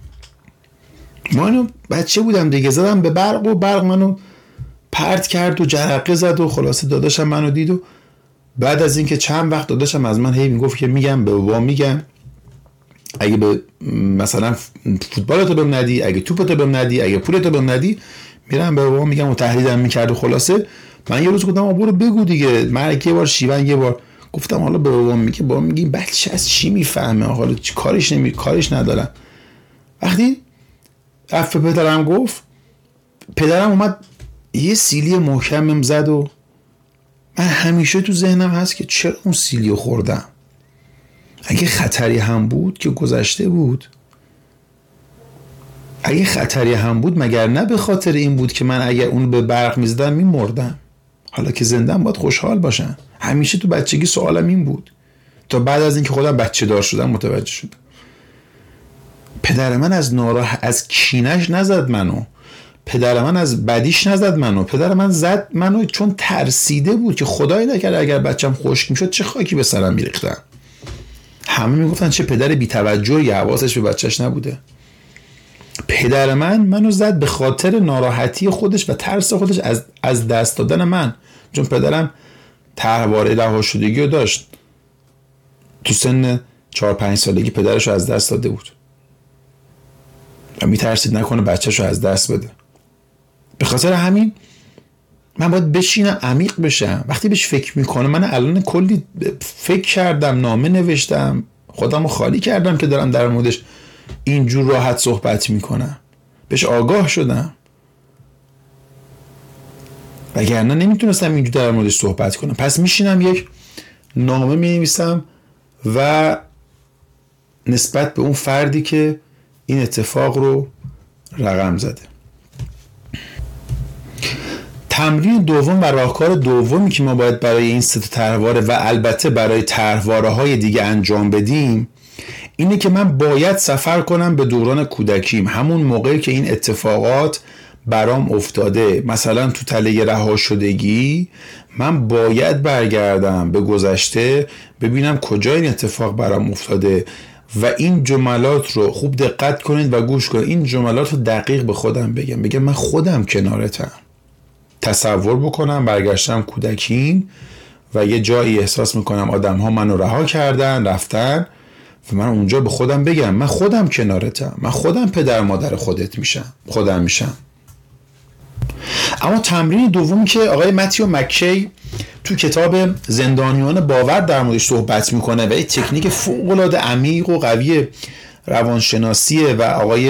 من بچه بودم دیگه، زدم به برق و برق منو پرت کرد و جرقه زد و خلاصه داداشم منو دید و بعد از اینکه چند وقت داداشم از من هی میگفت که میگم به بابا میگم اگه به مثلا فوتبالتو بهم ندی، اگه توپتو بهم ندی، اگه پولتو بهم ندی، میرم به بابا میگم و تهدیدم میکرد و خلاصه من یه روز گفتم برو بگو دیگه، مرگ یه بار شیون یه بار. گفتم حالا به بابا میگه، بابا میگه بچه از چی میفهمه، حالا کارش ندارم. وقتی رفت پدرم گفت، پدرم اومد یه سیلی محکمم زد و من همیشه تو ذهنم هست که چرا اون سیلیو خوردم. اگه خطری هم بود که گذشته بود. اگه خطری هم بود مگر نه به خاطر این بود که من اگر اون به برق میزدم میمردم. حالا که زندم باید خوشحال باشم. همیشه تو بچگی سوالم این بود، تا بعد از اینکه خودم بچه دار شدم متوجه شدم. پدر من از کینش نزد منو، پدر من از بدیش نزد منو، پدر من زد منو چون ترسیده بود که خدای نکرده اگر بچم خشک میشد چه خاکی به سرم میریختن. همه میگفتن چه پدر بی‌توجهی، حواسش به بچهش نبوده. پدر منو زد به خاطر ناراحتی خودش و ترس خودش از دست دادن من، چون پدرم طرحواره رهاشدگی رو داشت، تو سن 4-5 سالگی پدرش رو از دست داده بود و میترسید نکنه بچهش رو از دست بده. به خاطر همین من باید بشینم عمیق بشم. وقتی بهش فکر میکنم، من الان کلی فکر کردم، نامه نوشتم، خودم رو خالی کردم که دارم در موردش اینجور راحت صحبت میکنم، بهش آگاه شدم، وگرنه نمیتونستم اینجور در موردش صحبت کنم. پس میشینم یک نامه مینویسم و نسبت به اون فردی که این اتفاق رو رقم زده. تمرین دوم و راهکار دومی که ما باید برای این سه طرحواره و البته برای طرحواره‌های دیگه انجام بدیم اینه که من باید سفر کنم به دوران کودکیم، همون موقعی که این اتفاقات برام افتاده. مثلا تو تله رهاشدگی من باید برگردم به گذشته، ببینم کجا این اتفاق برام افتاده و این جملات رو خوب دقت کنید و گوش کنید. این جملات رو دقیق به خودم بگم من خودم کنارتم. تصور بکنم برگشتم کودکیم و یه جایی احساس میکنم آدم ها منو رها کردن رفتن و من اونجا به خودم بگم من خودم کنارتم، من خودم پدر مادر خودم میشم. اما تمرین دومی که آقای متیو مکی تو کتاب زندانیان باور در موردش صحبت میکنه و یه تکنیک فوق‌العاده عمیق و قوی روانشناسیه و آقای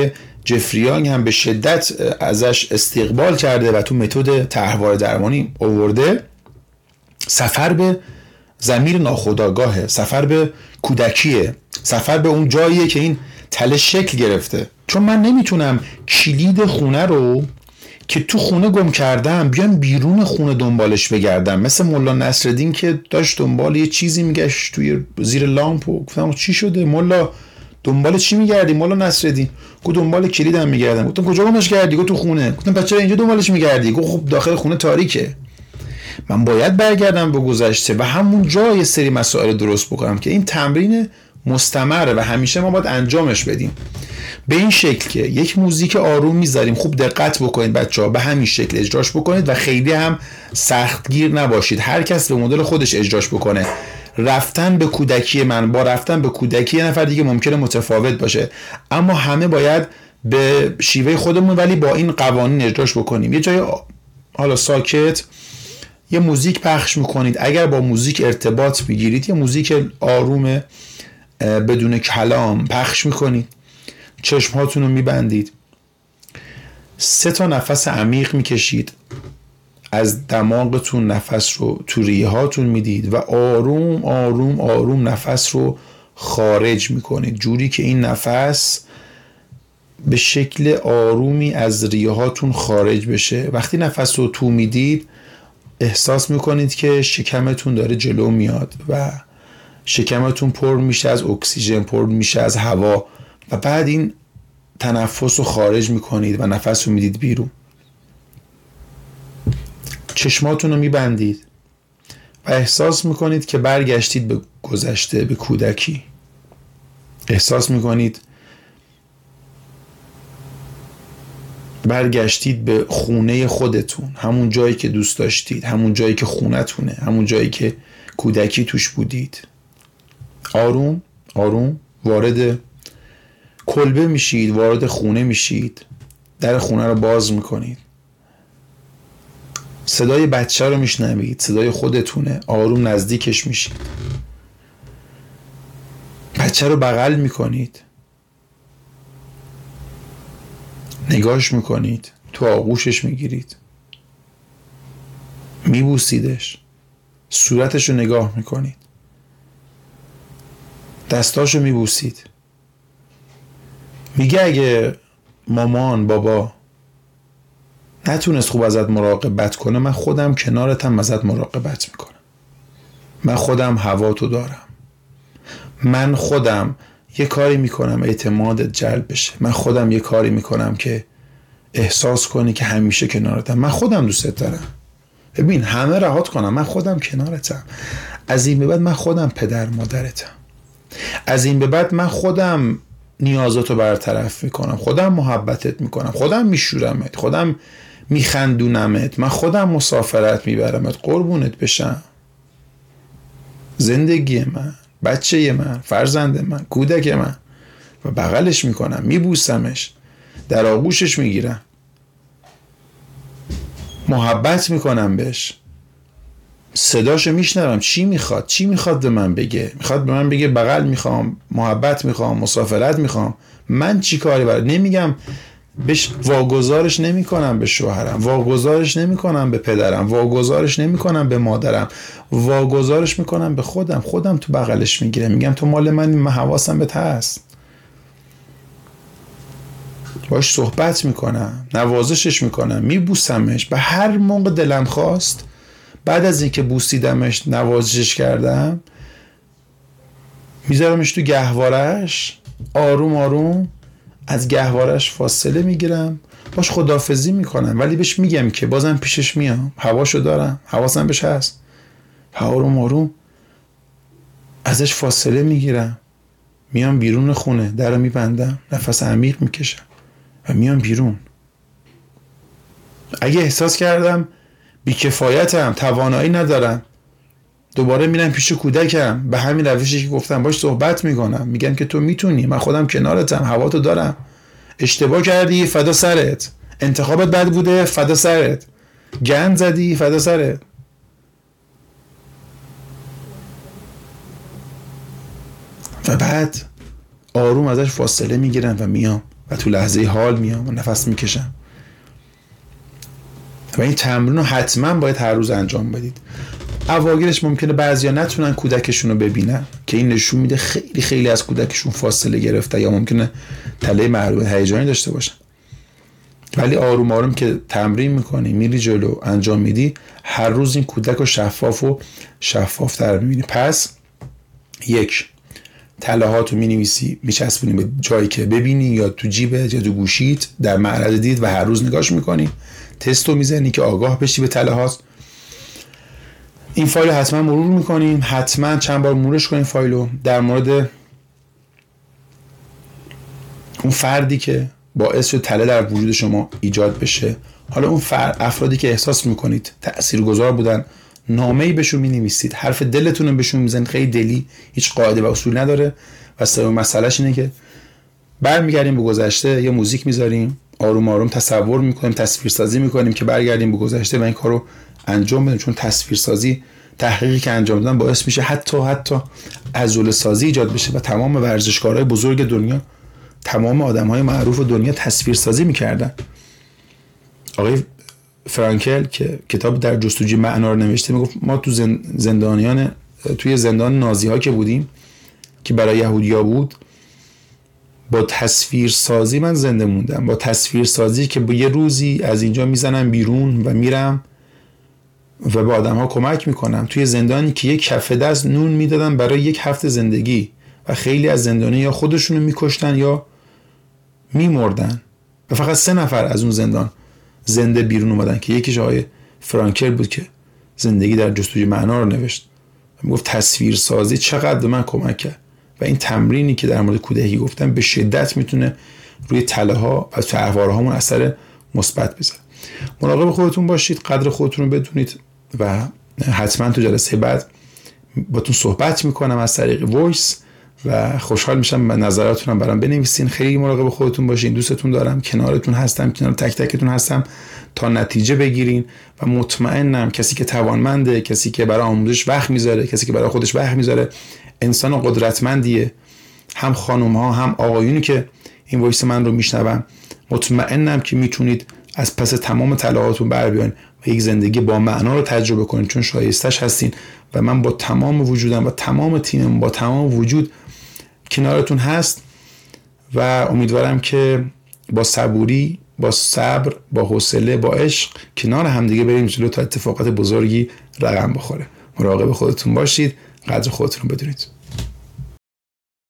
جفری یانگ هم به شدت ازش استقبال کرده و تو متد طرحواره درمانی آورده، سفر به ضمیر ناخودآگاهه، سفر به کودکیه، سفر به اون جاییه که این تله شکل گرفته. چون من نمیتونم کلید خونه رو که تو خونه گم کردم بیام بیرون خونه دنبالش بگردم، مثل مولا نصرالدین که داشت دنبال یه چیزی میگشت توی زیر لامپ و گفتم چی شده مولا، دنبال چی میگردی مولا نصرالدین؟ گفت دنبال کلیدم میگردم. گفتم کجا گمش کردی؟ گفت تو خونه. گفتم بچه‌ها اینجا دنبالش میگردی؟ گفت خب داخل خونه تاریکه. من باید برگردم به گذشته و همون جا یه سری مسائل درست بکنم که این تمرین مستمره و همیشه ما باید انجامش بدیم. به این شکل که یک موزیک آروم میذاریم، خوب دقت بکنید بچه‌ها، به همین شکل اجراش بکنید و خیلی هم سختگیر نباشید، هر کس به مدل خودش اجراش بکنه. رفتن به کودکی من با رفتن به کودکی یه نفر دیگه ممکنه متفاوت باشه، اما همه باید به شیوه خودمون ولی با این قوانین اجراش بکنیم. یه جای حالا ساکت یه موزیک پخش میکنید، اگر با موزیک ارتباط بگیرید یه موزیک آروم بدون کلام پخش میکنید، چشمهاتون رو میبندید، 3 نفس عمیق میکشید، از دماغتون نفس رو تو ریه هاتون میدید و آروم آروم آروم نفس رو خارج میکنید، جوری که این نفس به شکل آرومی از ریه هاتون خارج بشه. وقتی نفس رو تو میدید احساس میکنید که شکمتون داره جلو میاد و شکمتون پر میشه از اکسیژن، پر میشه از هوا و بعد این تنفس رو خارج میکنید و نفس رو میدید بیرون. چشماتون رو میبندید و احساس میکنید که برگشتید به گذشته، به کودکی. احساس میکنید برگشتید به خونه خودتون، همون جایی که دوست داشتید، همون جایی که خونتونه، همون جایی که کودکی توش بودید. آروم آروم وارد کلبه میشید، وارد خونه میشید، در خونه رو باز میکنید، صدای بچه رو میشنوید، صدای خودتونه، آروم نزدیکش میشید، بچه رو بغل میکنید، نگاش میکنید، تو آغوشش میگیرید، میبوسیدش، صورتش رو نگاه میکنید، دستاشو میبوسید. میگه اگه مامان بابا نتونست خوب ازت مراقبت کنه، من خودم کنارتم ازت مراقبت میکنم، من خودم هواتو دارم، من خودم یه کاری میکنم اعتمادت جلب بشه، من خودم یه کاری میکنم که احساس کنی که همیشه کنارتم، من خودم دوستت دارم. ببین همه رهات کنم، من خودم کنارتم، از این به بعد من خودم پدر مادرتم، از این به بعد من خودم نیازاتو برطرف میکنم، خودم محبتت میکنم، خودم میشورمت، خودم میخندونمت، من خودم مسافرت میبرمت، قربونت بشم. زندگی من، بچه من، فرزند من، کودک من. و بغلش میکنم، میبوسمش، در آغوشش میگیرم، محبت میکنم بهش، صداشو میشنوم، چی میخواد به من بگه. میخواد به من بگه بغل میخوام، محبت میخوام، مسافرت میخوام. من چی کاری برای نمیگم بهش، واگذارش نمیکنم به شوهرم، واگذارش نمیکنم به پدرم، واگذارش نمیکنم به مادرم، واگذارش میکنم به خودم تو بغلش میگیرم، میگم تو مال منی، من حواسم بهت هست، باش صحبت میکنم، نوازشش میکنم، میبوسمش. به هر موقع دلم خواست بعد از اینکه بوسیدمش، نوازشش کردم، میذارمش تو گهوارش، آروم آروم از گهوارش فاصله میگیرم، باش خداحافظی میکنم، ولی بهش میگم که بازم پیشش میام، هواشو دارم، حواسم بهش هست، آروم آروم ازش فاصله میگیرم، میام بیرون خونه، درو میبندم، نفس عمیق میکشم و میام بیرون. اگه احساس کردم بیکفایتم، توانایی ندارم، دوباره میرم پیش کودکم، به همین روشی که گفتم باش صحبت میکنم، میگم که تو میتونی، من خودم کنارتم، هواتو دارم، اشتباه کردی فدا سرت، انتخابت بد بوده فدا سرت، گند زدی فدا سرت. و بعد آروم ازش فاصله میگیرم و میام و تو لحظه حال میام و نفس میکشم. و این تمرین رو حتما باید هر روز انجام بدید. اواخرش ممکنه بعضیا نتونن کودکشون رو ببینن که این نشون میده خیلی خیلی از کودکشون فاصله گرفته یا ممکنه تله محرومیت هیجانی داشته باشن. ولی آروم آروم که تمرین میکنی، میری جلو، انجام میدی، هر روز این کودک رو شفاف و شفافتر میبینی. پس 1 تله هاتو مینویسی، میچسبونی به جایی که ببینی، یا تو جیبت یا تو گوشیت در معرض دید و هر روز نگاش میکنی، تستو میزنی که آگاه بشی به تله هات. این فایل رو حتما مرور میکنیم، حتما چند بار مرورش کنیم فایلو، در مورد اون فردی که باعث شد تله در وجود شما ایجاد بشه. حالا اون افرادی که احساس میکنید تاثیرگذار بودن، نامه‌ای بهشون می‌نویسید، حرف دلتون رو بهشون میزنید، خیلی دلی، هیچ قاعده و اصول نداره و سبب مسئلهش اینه که برمیگردیم به گذشته، یه موزیک میذاریم، آروم آروم تصور میکنیم، تصویرسازی میکنیم که برگردیم به گذشته و این کارو انجام بدیم. چون تصویرسازی، تحقیقی که انجام دادن باعث میشه حتی عضله سازی ایجاد بشه و تمام ورزشکارهای بزرگ دنیا، تمام آدم‌های معروف دنیا تصویرسازی میکردن. آقای فرانکل که کتاب در جستجوی معنا رو نوشته، میگفت ما تو توی زندان نازی‌ها که بودیم که برای یهودی‌ها بود، با تصویرسازی من زنده موندم. با تصویرسازی که با یه روزی از اینجا میزنم بیرون و میرم و به آدم‌ها کمک میکنم. توی زندانی که یک کف دست نون میدادن برای 1 هفته زندگی و خیلی از زندانی یا خودشونو میکشتن یا میمردن و فقط 3 نفر از اون زندان زنده بیرون اومدن که یکیش آقای فرانکل بود که زندگی در جستجوی معنا رو نوشت. میگفت تصویرسازی چقدر به من کمک کرد و این تمرینی که در مورد کودکی گفتم به شدت میتونه روی تله ها و طرحواره هامون اثر مثبت بذاره. مراقب خودتون باشید، قدر خودتون رو بدونید و حتما تو جلسه بعد باتون صحبت میکنم از طریق وایس و خوشحال میشم و نظراتتون هم برام بنویسین. خیلی مراقب خودتون باشین، دوستتون دارم، کنارتون هستم، کنار تک تکتون هستم تا نتیجه بگیرین و مطمئنم کسی که توانمنده، کسی که برای آموزش وقت میذاره، کسی که برای خودش وقت میذاره، انسان قدرتمندیه. هم خانم ها هم آقایونی که این وایس من رو میشنون، مطمئنم که میتونید از پس تمام تلهاتون بر بیاین و یک زندگی با معنا رو تجربه کنین، چون شایستش هستین و من با تمام وجودم و تمام تیمم با تمام وجود کنارتون هست و امیدوارم که با صبوری، با صبر، با حوصله، با عشق کنار همدیگه بریم جلو تا اتفاقات بزرگی رقم بخوره. مراقب خودتون باشید، قدر خودتون رو بدونید.